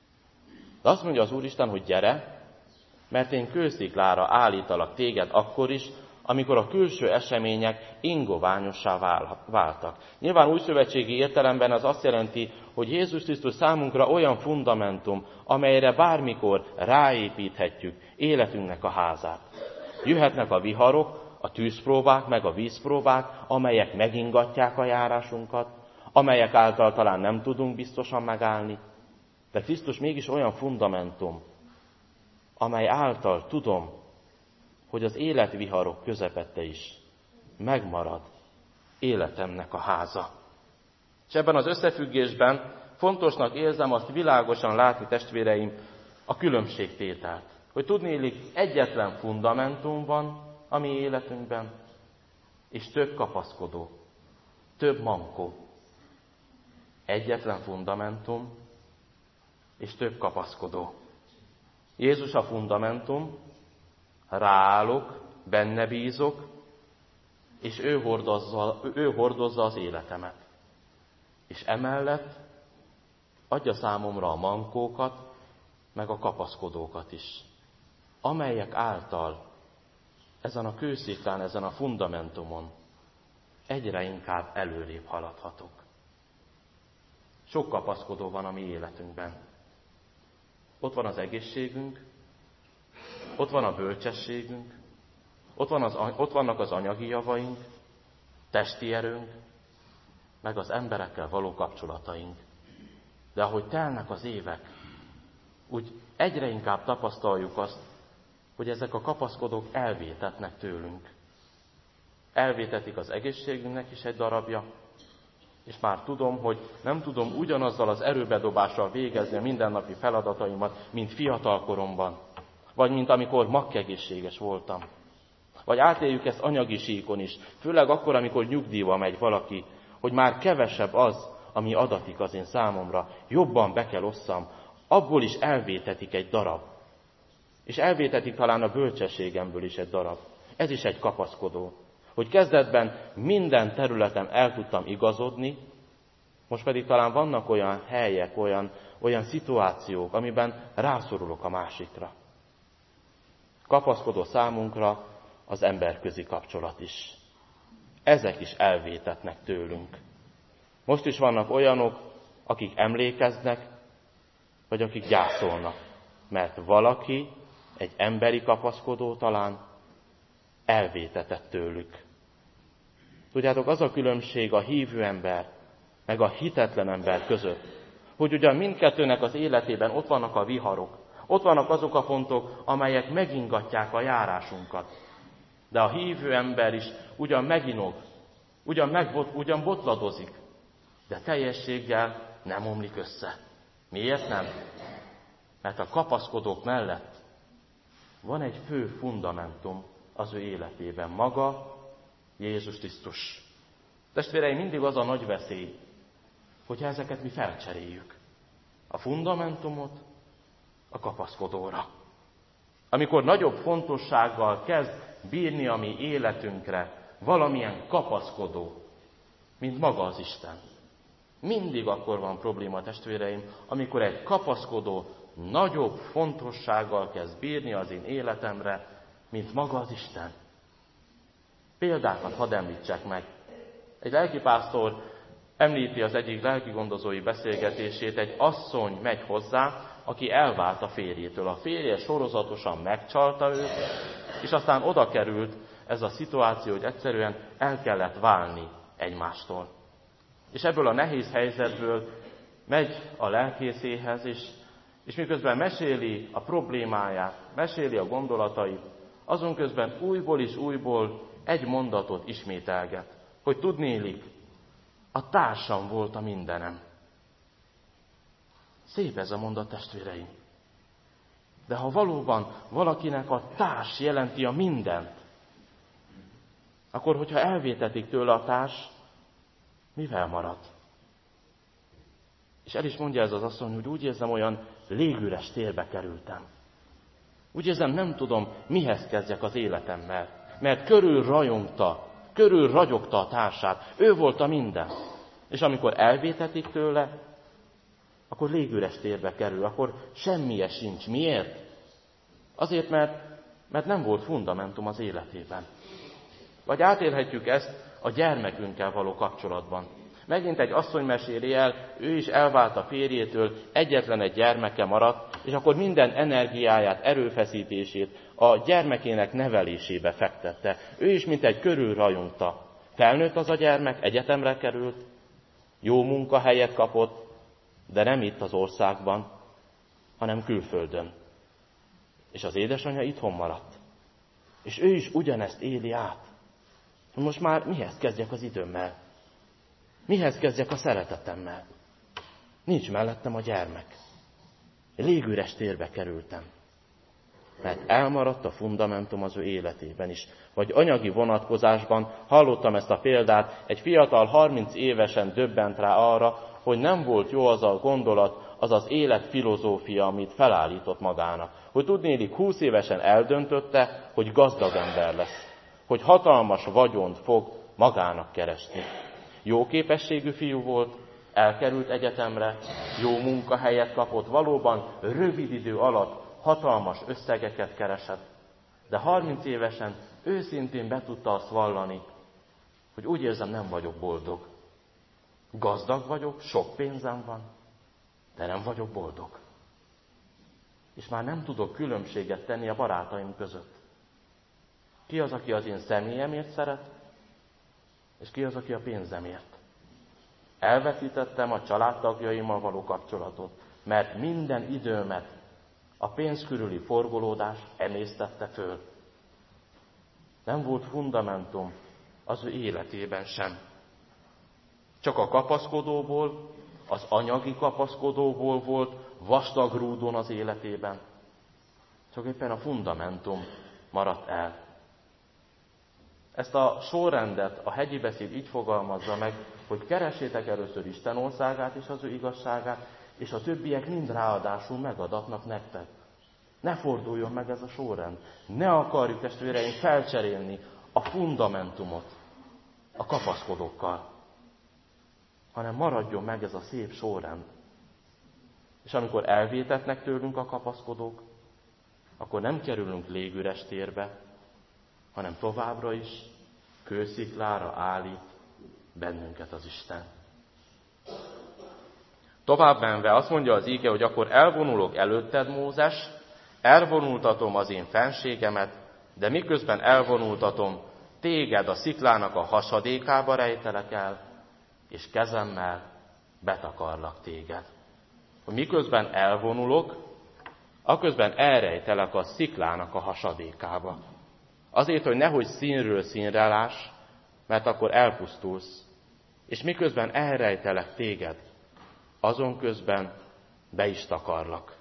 De azt mondja az Úristen, hogy gyere, mert én kősziklára állítalak téged akkor is, amikor a külső események ingoványossá váltak. Nyilván újszövetségi értelemben az azt jelenti, hogy Jézus Krisztus számunkra olyan fundamentum, amelyre bármikor ráépíthetjük életünknek a házát. Jöhetnek a viharok, a tűzpróbák, meg a vízpróbák, amelyek megingatják a járásunkat, amelyek által talán nem tudunk biztosan megállni, de Krisztus mégis olyan fundamentum, amely által tudom, hogy az életviharok közepette is megmarad életemnek a háza. És ebben az összefüggésben fontosnak érzem azt világosan látni, testvéreim, a különbségtételt. Hogy tudnélik, egyetlen fundamentum van a mi életünkben, és több kapaszkodó, több mankó. Egyetlen fundamentum, és több kapaszkodó. Jézus a fundamentum, ráállok, benne bízok, és ő hordozza, ő hordozza az életemet. És emellett adja számomra a mankókat, meg a kapaszkodókat is, amelyek által ezen a kősziklán, ezen a fundamentumon egyre inkább előrébb haladhatok. Sok kapaszkodó van a mi életünkben. Ott van az egészségünk, ott van a bölcsességünk, ott, van az, ott vannak az anyagi javaink, testi erőnk, meg az emberekkel való kapcsolataink. De ahogy telnek az évek, úgy egyre inkább tapasztaljuk azt, hogy ezek a kapaszkodók elvétetnek tőlünk. Elvétetik az egészségünknek is egy darabja, és már tudom, hogy nem tudom ugyanazzal az erőbedobással végezni a mindennapi feladataimat, mint fiatal koromban, vagy mint amikor makkegészséges voltam. Vagy átéljük ezt anyagi síkon is, főleg akkor, amikor nyugdíjba megy valaki, hogy már kevesebb az, ami adatik az én számomra, jobban be kell osszam, abból is elvétetik egy darab. És elvétetik talán a bölcsességemből is egy darab. Ez is egy kapaszkodó. Hogy kezdetben minden területen el tudtam igazodni, most pedig talán vannak olyan helyek, olyan, olyan szituációk, amiben rászorulok a másikra. Kapaszkodó számunkra az emberközi kapcsolat is. Ezek is elvétetnek tőlünk. Most is vannak olyanok, akik emlékeznek, vagy akik gyászolnak, mert valaki, egy emberi kapaszkodó talán elvétetett tőlük. Tudjátok, az a különbség a hívő ember, meg a hitetlen ember között, hogy ugyan mindkettőnek az életében ott vannak a viharok, ott vannak azok a pontok, amelyek megingatják a járásunkat. De a hívő ember is ugyan meginog, ugyan, megbot, ugyan botladozik, de teljességgel nem omlik össze. Miért nem? Mert a kapaszkodók mellett van egy fő fundamentum az ő életében, maga Jézus Krisztus. Testvéreim, mindig az a nagy veszély, hogyha ezeket mi felcseréljük. A fundamentumot a kapaszkodóra. Amikor nagyobb fontossággal kezd bírni a mi életünkre valamilyen kapaszkodó, mint maga az Isten. Mindig akkor van probléma, testvéreim, amikor egy kapaszkodó nagyobb fontossággal kezd bírni az én életemre, mint maga az Isten. Példákat hadd említsek meg. Egy lelkipásztor említi az egyik lelkigondozói beszélgetését, egy asszony megy hozzá, aki elvált a férjétől. A férje sorozatosan megcsalta őt, és aztán oda került ez a szituáció, hogy egyszerűen el kellett válni egymástól. És ebből a nehéz helyzetből megy a lelkészéhez, és, és miközben meséli a problémáját, meséli a gondolatait, azon közben újból és újból egy mondatot ismételget, hogy tudnélik, a társam volt a mindenem. Szép ez a mondat, testvéreim. De ha valóban valakinek a társ jelenti a mindent, akkor, hogyha elvétetik tőle a társ, mivel marad? És el is mondja ez az asszony, hogy úgy érzem, olyan légüres térbe kerültem. Úgy érzem, nem tudom, mihez kezdjek az életemmel, mert körül rajongta, körül ragyogta a társát, ő volt a minden. És amikor elvétetik tőle, akkor légüres térbe kerül, akkor semmije sincs. Miért? Azért, mert, mert nem volt fundamentum az életében. Vagy átélhetjük ezt a gyermekünkkel való kapcsolatban. Megint egy asszony meséli el, ő is elvált a férjétől, egyetlen egy gyermeke maradt, és akkor minden energiáját, erőfeszítését a gyermekének nevelésébe fektette. Ő is mint egy körül rajongta. Felnőtt az a gyermek, egyetemre került, jó munkahelyet kapott, de nem itt az országban, hanem külföldön. És az édesanyja itthon maradt. És ő is ugyanezt éli át. Most már mihez kezdjek az időmmel? Mihez kezdjek a szeretetemmel? Nincs mellettem a gyermek. Légüres térbe kerültem. Mert elmaradt a fundamentum az ő életében is. Vagy anyagi vonatkozásban hallottam ezt a példát, egy fiatal harminc évesen döbbent rá arra, hogy nem volt jó az a gondolat, az az életfilozófia, amit felállított magának. Hogy tudnélik, húsz évesen eldöntötte, hogy gazdag ember lesz. Hogy hatalmas vagyont fog magának keresni. Jó képességű fiú volt, elkerült egyetemre, jó munkahelyet kapott, valóban rövid idő alatt hatalmas összegeket keresett. De harminc évesen őszintén be tudta azt vallani, hogy úgy érzem, nem vagyok boldog. Gazdag vagyok, sok pénzem van, de nem vagyok boldog. és már nem tudok különbséget tenni a barátaim között. Ki az, aki az én személyemért szeret, és ki az, aki a pénzemért. Elveszítettem a családtagjaimmal való kapcsolatot, mert minden időmet a pénz körüli forgolódás emésztette föl. Nem volt fundamentum az ő életében sem. Csak a kapaszkodóból, az anyagi kapaszkodóból volt vastag rúdon az életében. Csak éppen a fundamentum maradt el. Ezt a sorrendet a hegyi beszéd így fogalmazza meg, hogy keressétek először Isten országát és az ő igazságát, és a többiek mind ráadásul megadatnak nektek. Ne forduljon meg ez a sorrend. Ne akarjuk, testvéreim, felcserélni a fundamentumot a kapaszkodókkal, hanem maradjon meg ez a szép sorrend. És amikor elvétetnek tőlünk a kapaszkodók, akkor nem kerülünk légüres térbe, hanem továbbra is kősziklára állít bennünket az Isten. Tovább menve azt mondja az íge, hogy akkor elvonulok előtted, Mózes, elvonultatom az én fenségemet, de miközben elvonultatom, téged a sziklának a hasadékába rejtelek el, és kezemmel betakarlak téged. Hogy miközben elvonulok, aközben elrejtelek a sziklának a hasadékába. Azért, hogy nehogy színről színre láss, mert akkor elpusztulsz. És miközben elrejtelek téged, azon közben be is takarlak.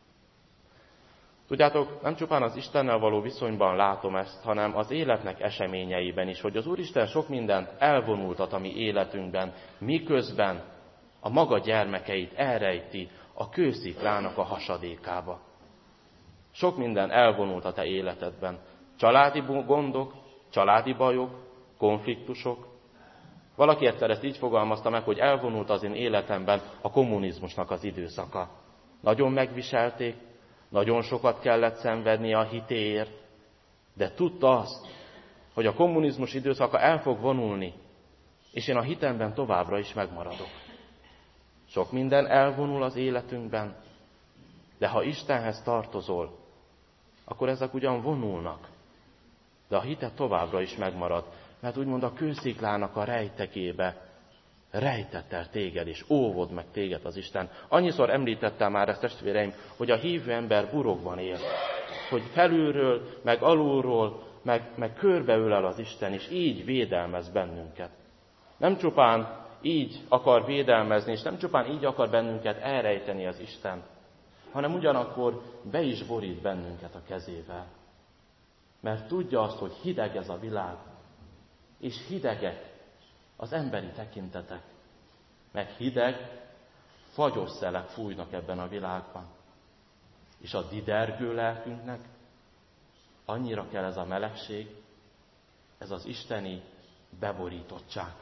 Tudjátok, nem csupán az Istennel való viszonyban látom ezt, hanem az életnek eseményeiben is, hogy az Úristen sok mindent elvonultat a mi életünkben, miközben a maga gyermekeit elrejti a kősziklának a hasadékába. Sok minden elvonult a te életedben. Családi gondok, családi bajok, konfliktusok. Valaki egyszer ezt így fogalmazta meg, hogy elvonult az én életemben a kommunizmusnak az időszaka. Nagyon megviselték, nagyon sokat kellett szenvednie a hitéért, de tudta azt, hogy a kommunizmus időszaka el fog vonulni, és én a hitemben továbbra is megmaradok. Sok minden elvonul az életünkben, de ha Istenhez tartozol, akkor ezek ugyan vonulnak, de a hite továbbra is megmarad, mert úgymond a kősziklának a rejtekébe rejtett el téged, és óvod meg téged az Isten. Annyiszor említettem már ezt, testvéreim, hogy a hívő ember burokban él, hogy felülről, meg alulról, meg, meg körbeölel az Isten, és így védelmez bennünket. Nem csupán így akar védelmezni, és nem csupán így akar bennünket elrejteni az Isten, hanem ugyanakkor be is borít bennünket a kezével. Mert tudja azt, hogy hideg ez a világ, és hidegek az emberi tekintetek, meg hideg, fagyos szelek fújnak ebben a világban. És a didergő lelkünknek annyira kell ez a melegség, ez az isteni beborítottság.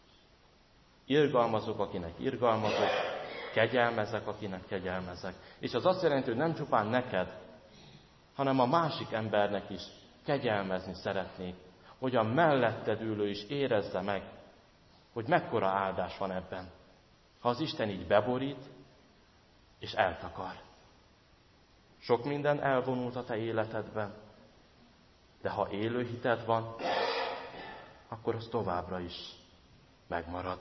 Irgalmazok, akinek irgalmazok, kegyelmezek, akinek kegyelmezek. És az azt jelenti, hogy nem csupán neked, hanem a másik embernek is kegyelmezni szeretnék, hogy a melletted ülő is érezze meg, hogy mekkora áldás van ebben, ha az Isten így beborít és eltakar. Sok minden elvonult a te életedben, de ha élő hited van, akkor az továbbra is megmarad.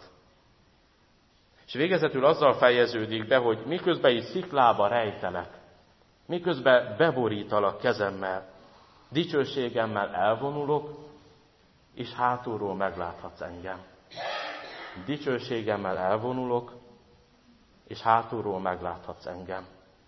És végezetül azzal fejeződik be, hogy miközben így sziklába rejtelek, miközben beborítalak kezemmel, dicsőségemmel elvonulok, és hátulról megláthatsz engem. Dicsőségemmel elvonulok, és hátulról megláthatsz engem.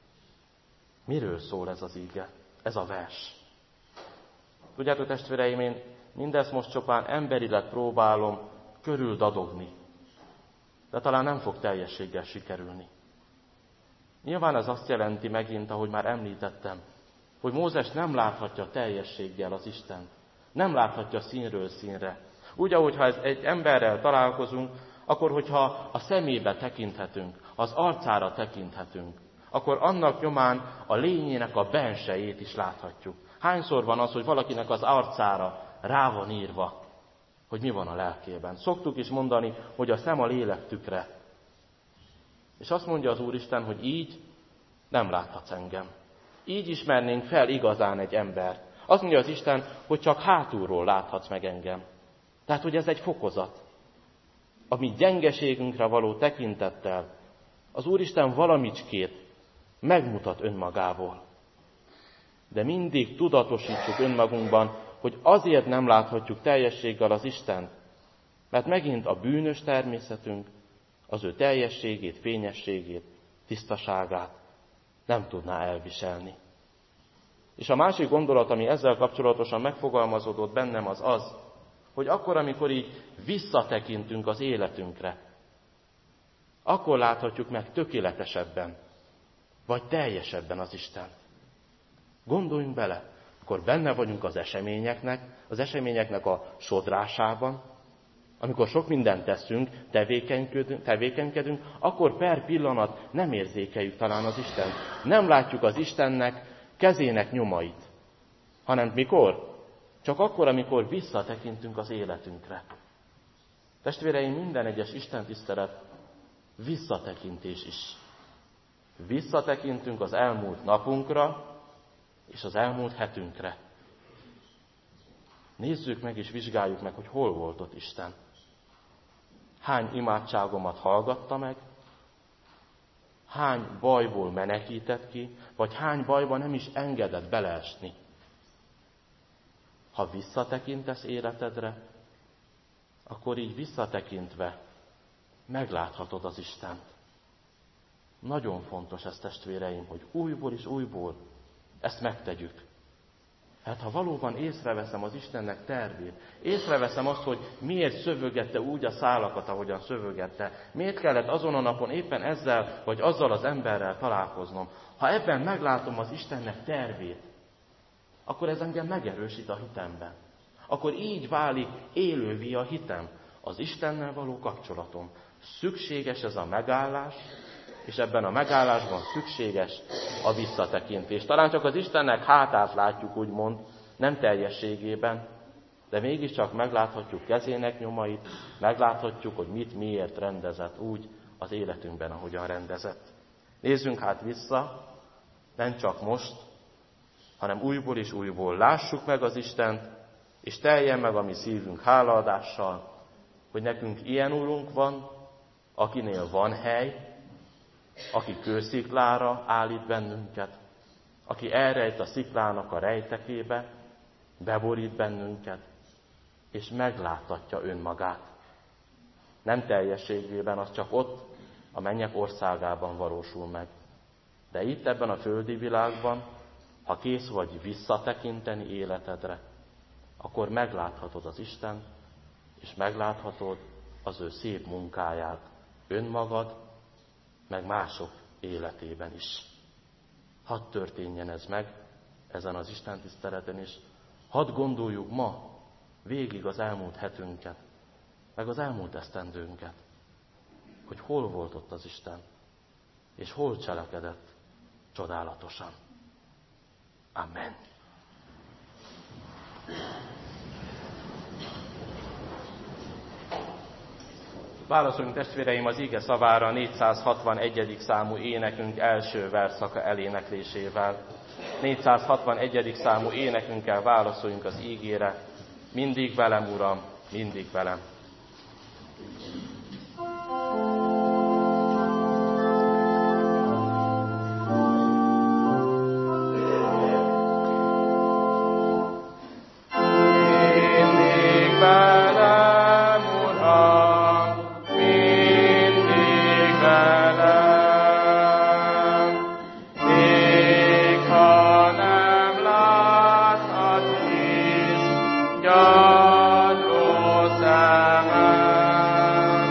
Miről szól ez az íge, ez a vers? Tudjátok, testvéreim, én mindezt most csupán emberileg próbálom körül dadogni, de talán nem fog teljességgel sikerülni. Nyilván ez azt jelenti megint, ahogy már említettem, hogy Mózes nem láthatja teljességgel az Istent. Nem láthatja színről színre. Úgy, ahogy ha egy emberrel találkozunk, akkor, hogyha a szemébe tekinthetünk, az arcára tekinthetünk, akkor annak nyomán a lényének a bensejét is láthatjuk. Hányszor van az, hogy valakinek az arcára rá van írva, hogy mi van a lelkében. Szoktuk is mondani, hogy a szem a lélek tükre. És azt mondja az Úristen, hogy így nem láthatsz engem. Így ismernénk fel igazán egy embert. Azt mondja az Isten, hogy csak hátulról láthatsz meg engem. Tehát, hogy ez egy fokozat. A mi gyengeségünkre való tekintettel az Úristen valamicskét megmutat önmagából. De mindig tudatosítsuk önmagunkban, hogy azért nem láthatjuk teljességgel az Istent, mert megint a bűnös természetünk az ő teljességét, fényességét, tisztaságát nem tudná elviselni. És a másik gondolat, ami ezzel kapcsolatosan megfogalmazódott bennem, az az, hogy akkor, amikor így visszatekintünk az életünkre, akkor láthatjuk meg tökéletesebben, vagy teljesebben az Istent. Gondoljunk bele, akkor benne vagyunk az eseményeknek, az eseményeknek a sodrásában, amikor sok mindent teszünk, tevékenykedünk, tevékenykedünk, akkor per pillanat nem érzékeljük talán az Istent. Nem látjuk az Istennek kezének nyomait, hanem mikor? Csak akkor, amikor visszatekintünk az életünkre. Testvéreim, minden egyes Isten tisztelet visszatekintés is. Visszatekintünk az elmúlt napunkra és az elmúlt hetünkre. Nézzük meg és vizsgáljuk meg, hogy hol volt ott Isten. Hány imádságomat hallgatta meg, hány bajból menekített ki, vagy hány bajba nem is engedett beleesni. Ha visszatekintesz életedre, akkor így visszatekintve megláthatod az Istent. Nagyon fontos ez, testvéreim, hogy újból és újból ezt megtegyük. Hát ha valóban észreveszem az Istennek tervét, észreveszem azt, hogy miért szövögette úgy a szálakat, ahogyan szövögette, miért kellett azon a napon éppen ezzel vagy azzal az emberrel találkoznom. Ha ebben meglátom az Istennek tervét, akkor ez engem megerősít a hitemben. Akkor így válik élővé a hitem, az Istennel való kapcsolatom. Szükséges ez a megállás, és ebben a megállásban szükséges a visszatekintés. Talán csak az Istennek hátát látjuk, úgymond, nem teljességében, de mégiscsak megláthatjuk kezének nyomait, megláthatjuk, hogy mit miért rendezett úgy az életünkben, ahogyan rendezett. Nézzünk hát vissza, nem csak most, hanem újból és újból lássuk meg az Istent, és teljen meg a mi szívünk hálaadással, hogy nekünk ilyen Úrunk van, akinél van hely, aki kősziklára állít bennünket, aki elrejt a sziklának a rejtekébe, beborít bennünket, és megláttatja önmagát. Nem teljességében, az csak ott, a mennyek országában valósul meg. De itt ebben a földi világban, ha kész vagy visszatekinteni életedre, akkor megláthatod az Isten, és megláthatod az ő szép munkáját, önmagad, meg mások életében is. Hadd történjen ez meg ezen az Isten tiszteleten is. Hadd gondoljuk ma végig az elmúlt hetünket, meg az elmúlt esztendőnket, hogy hol volt ott az Isten, és hol cselekedett csodálatosan. Amen. Válaszoljunk, testvéreim, az ige szavára a négyszázhatvanegyedik számú énekünk első verszaka eléneklésével. négyszázhatvanegyedik számú énekünkkel válaszoljunk az ígére. Mindig velem, Uram, mindig velem. Gyarló szemem.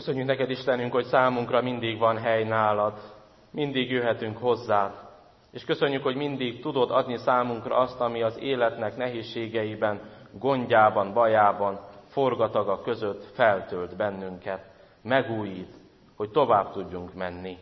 Köszönjük neked, Istenünk, hogy számunkra mindig van hely nálad, mindig jöhetünk hozzád, és köszönjük, hogy mindig tudod adni számunkra azt, ami az életnek nehézségeiben, gondjában, bajában, forgataga között feltölt bennünket, megújít, hogy tovább tudjunk menni.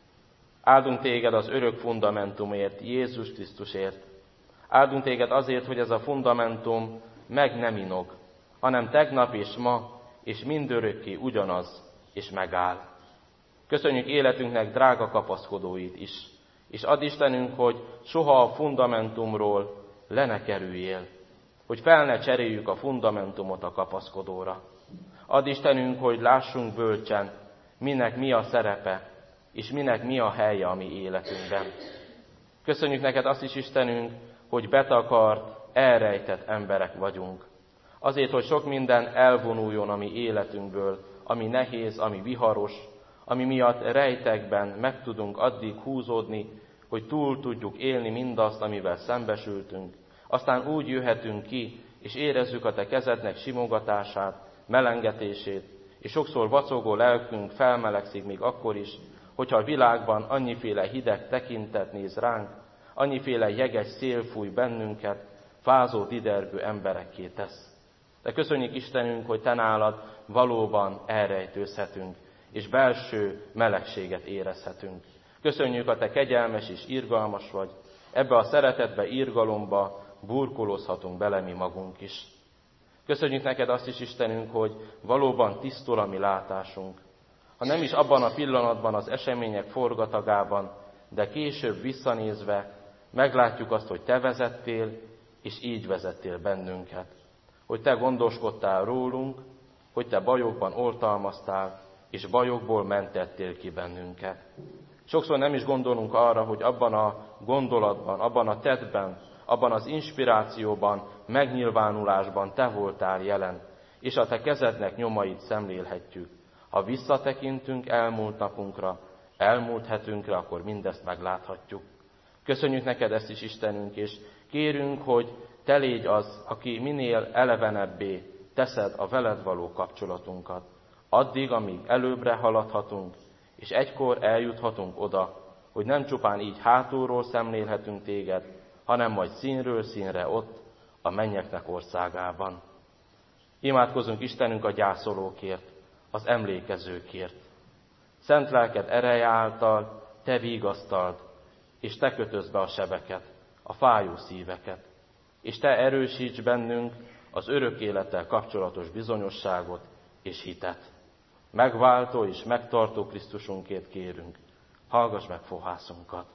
Áldunk téged az örök fundamentumért, Jézus Krisztusért. Áldunk téged azért, hogy ez a fundamentum meg nem inog, hanem tegnap és ma, és mindörökké ugyanaz, és megáll. Köszönjük életünknek drága kapaszkodóit is, és add Istenünk, hogy soha a fundamentumról le ne kerüljél, hogy fel ne cseréljük a fundamentumot a kapaszkodóra. Add Istenünk, hogy lássunk bölcsen, minek mi a szerepe, és minek mi a helye a mi életünkben. Köszönjük neked azt is, Istenünk, hogy betakart, elrejtett emberek vagyunk. Azért, hogy sok minden elvonuljon a mi életünkből, ami nehéz, ami viharos, ami miatt rejtekben meg tudunk addig húzódni, hogy túl tudjuk élni mindazt, amivel szembesültünk. Aztán úgy jöhetünk ki, és érezzük a te kezednek simogatását, melengetését, és sokszor vacogó lelkünk felmelegszik még akkor is, hogyha a világban annyiféle hideg tekintet néz ránk, annyiféle jeges szél fúj bennünket, fázó, didergő emberekké tesz. De köszönjük Istenünk, hogy te nálad valóban elrejtőzhetünk, és belső melegséget érezhetünk. Köszönjük, a te kegyelmes és irgalmas vagy, ebbe a szeretetbe, irgalomba burkolózhatunk bele mi magunk is. Köszönjük neked azt is, Istenünk, hogy valóban tisztul a mi látásunk. Ha nem is abban a pillanatban, az események forgatagában, de később visszanézve meglátjuk azt, hogy te vezettél, és így vezettél bennünket. Hogy te gondoskodtál rólunk, hogy te bajokban oltalmaztál, és bajokból mentettél ki bennünket. Sokszor nem is gondolunk arra, hogy abban a gondolatban, abban a tettben, abban az inspirációban, megnyilvánulásban te voltál jelen, és a te kezednek nyomait szemlélhetjük. Ha visszatekintünk elmúlt napunkra, elmúlt hetünkre, akkor mindezt megláthatjuk. Köszönjük neked ezt is, Istenünk, és kérünk, hogy te légy az, aki minél elevenebbé teszed a veled való kapcsolatunkat. Addig, amíg előbbre haladhatunk, és egykor eljuthatunk oda, hogy nem csupán így hátulról szemlélhetünk téged, hanem majd színről színre ott, a mennyeknek országában. Imádkozunk Istenünk a gyászolókért, az emlékezőkért. Szent lelked ereje által te vigasztald, és te kötözd be a sebeket, a fájó szíveket, és te erősíts bennünk az örök élettel kapcsolatos bizonyosságot és hitet. Megváltó és megtartó Krisztusunkért kérünk, hallgass meg fohászunkat.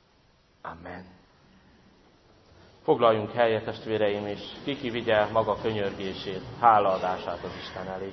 Amen. Foglaljunk helyet, testvéreim, és ki vigye maga könyörgését, hálaadását az Isten elé.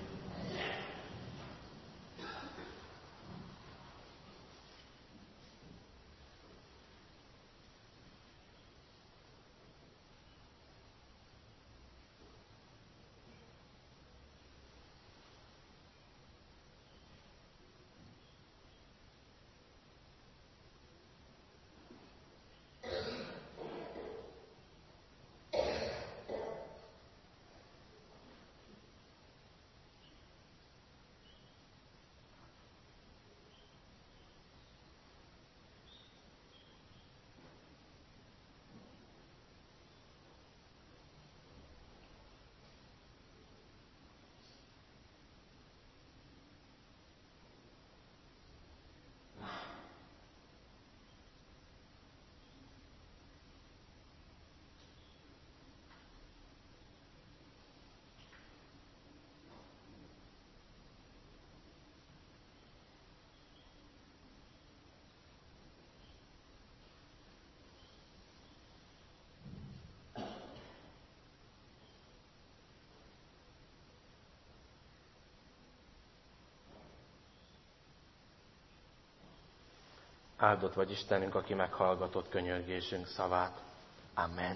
Áldott vagy Istenünk, aki meghallgatott könyörgésünk szavát. Amen.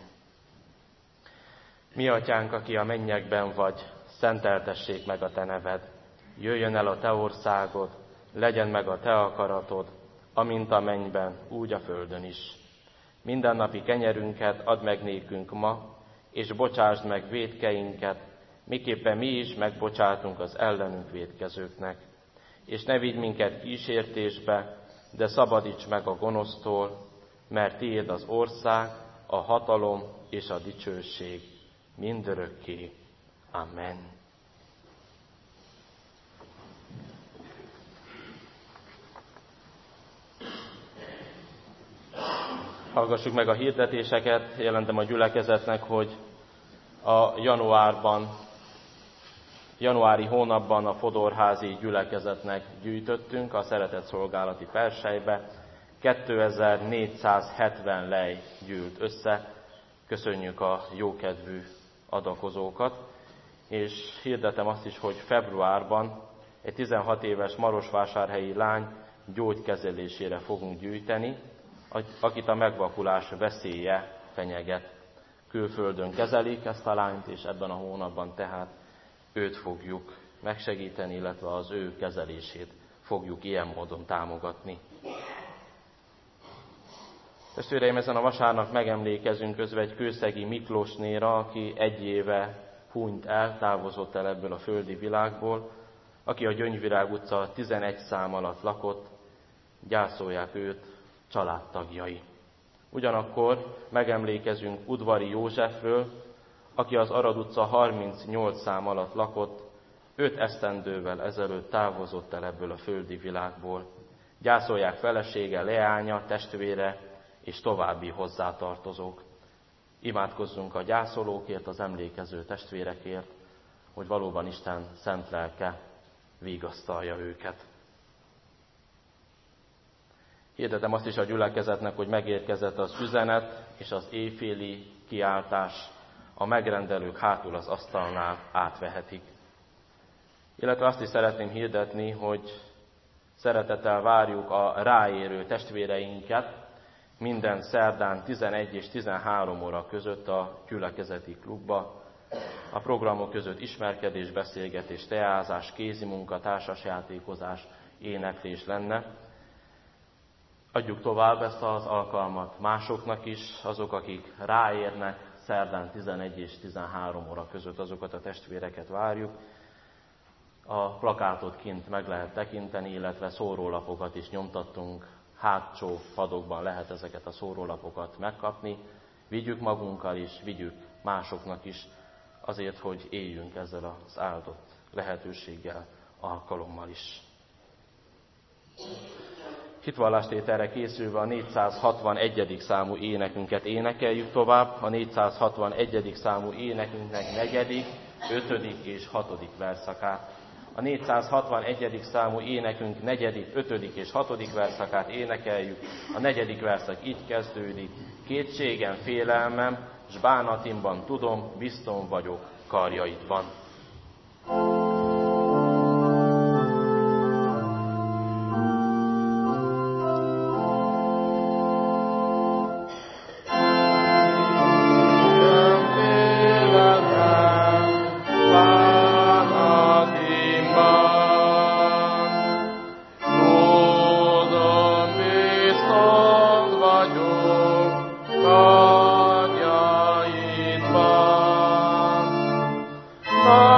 Mi atyánk, aki a mennyekben vagy, szenteltessék meg a te neved. Jöjjön el a te országod, legyen meg a te akaratod, amint a mennyben, úgy a földön is. Mindennapi kenyerünket add meg nékünk ma, és bocsásd meg vétkeinket, miképpen mi is megbocsátunk az ellenünk vétkezőknek. és ne vigy minket kísértésbe, de szabadíts meg a gonosztól, mert tiéd az ország, a hatalom és a dicsőség mindörökké. Amen. Hallgassuk meg a hirdetéseket, jelentem a gyülekezetnek, hogy a januárban, januári hónapban a Fodorházi gyülekezetnek gyűjtöttünk a szeretett szolgálati perselybe. kétezer-négyszázhetven lej gyűlt össze, köszönjük a jókedvű adakozókat, és hirdetem azt is, hogy februárban egy tizenhat éves marosvásárhelyi lány gyógykezelésére fogunk gyűjteni, akit a megvakulás veszélye fenyeget. Külföldön kezelik ezt a lányt, és ebben a hónapban tehát őt fogjuk megsegíteni, illetve az ő kezelését fogjuk ilyen módon támogatni. Testvéreim, ezen a vasárnap megemlékezünk közben egy kőszegi Miklósnéra, aki egy éve hunyt el, távozott el ebből a földi világból, aki a Gyöngyvirág utca tizenegy szám alatt lakott, gyászolják őt családtagjai. Ugyanakkor megemlékezünk Udvari Józsefről, aki az Arad utca harmincnyolc szám alatt lakott, öt esztendővel ezelőtt távozott el ebből a földi világból. Gyászolják felesége, leánya, testvére és további hozzátartozók. Imádkozzunk a gyászolókért, az emlékező testvérekért, hogy valóban Isten szent lelke vigasztalja őket. Hirdetem azt is a gyülekezetnek, hogy megérkezett az üzenet és az éjféli kiáltás, a megrendelők hátul az asztalnál átvehetik. Illetve azt is szeretném hirdetni, hogy szeretettel várjuk a ráérő testvéreinket minden szerdán tizenegy és tizenhárom óra között a gyülekezeti klubba. A programok között ismerkedés, beszélgetés, teázás, kézimunka, társasjátékozás, éneklés lenne. Adjuk tovább ezt az alkalmat másoknak is, azok, akik ráérnek, szerdán tizenegy és tizenhárom óra között azokat a testvéreket várjuk. A plakátot kint meg lehet tekinteni, illetve szórólapokat is nyomtattunk, hátsó padokban lehet ezeket a szórólapokat megkapni. Vigyük magunkkal is, vigyük másoknak is, azért, hogy éljünk ezzel az áldott lehetőséggel, alkalommal is. Hitvallástételre készülve a négyszázhatvanegyedik számú énekünket énekeljük tovább, a négyszázhatvanegyedik számú énekünknek negyedik, ötödik és hatodik verszakát. A négyszázhatvanegyedik számú énekünk negyedik, ötödik és hatodik verszakát énekeljük. A negyedik verszak így kezdődik: kétségem, félelmem, s bánatimban tudom, bizton vagyok karjaidban. Oh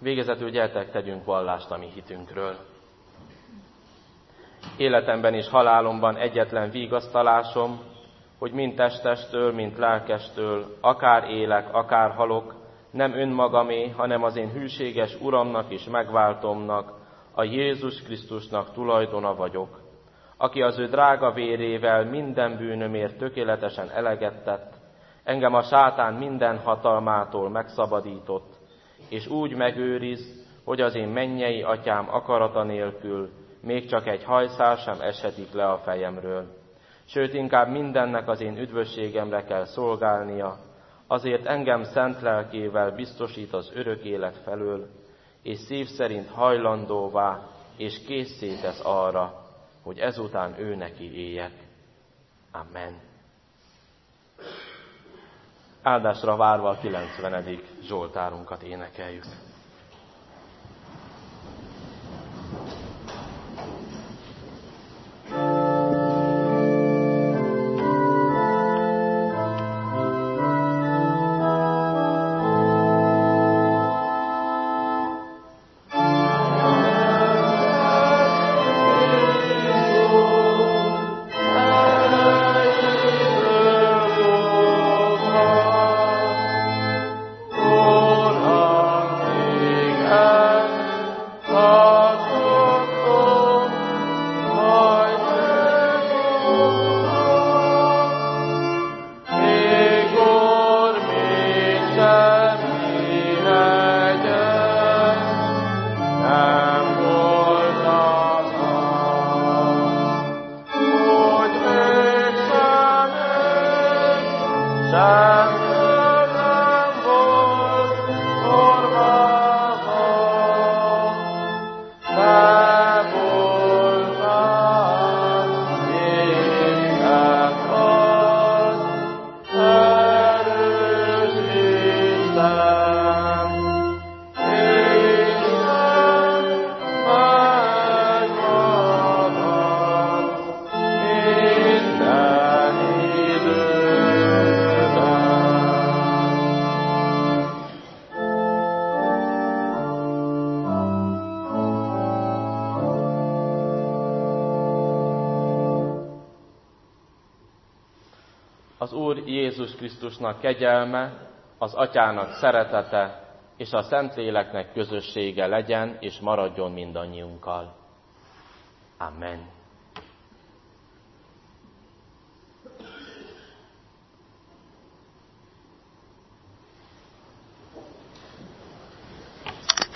Végezetül gyertek, tegyünk vallást a mi hitünkről. Életemben és halálomban egyetlen vigasztalásom, hogy mind testestől, mind lelkestől, akár élek, akár halok, nem önmagamé, hanem az én hűséges Uramnak és megváltomnak, a Jézus Krisztusnak tulajdona vagyok, aki az ő drága vérével minden bűnömért tökéletesen eleget tett, engem a sátán minden hatalmától megszabadított, és úgy megőriz, hogy az én mennyei atyám akarata nélkül még csak egy hajszál sem eshetik le a fejemről. Sőt, inkább mindennek az én üdvösségemre kell szolgálnia, azért engem szent lelkével biztosít az örök élet felől, és szív szerint hajlandóvá és készé tesz arra, hogy ezután ő neki éljek. Amen. Áldásra várva a kilencvenedik Zsoltárunkat énekeljük. Az Úr Jézus Krisztusnak kegyelme, az Atyának szeretete és a Szentléleknek közössége legyen és maradjon mindannyiunkkal. Amen.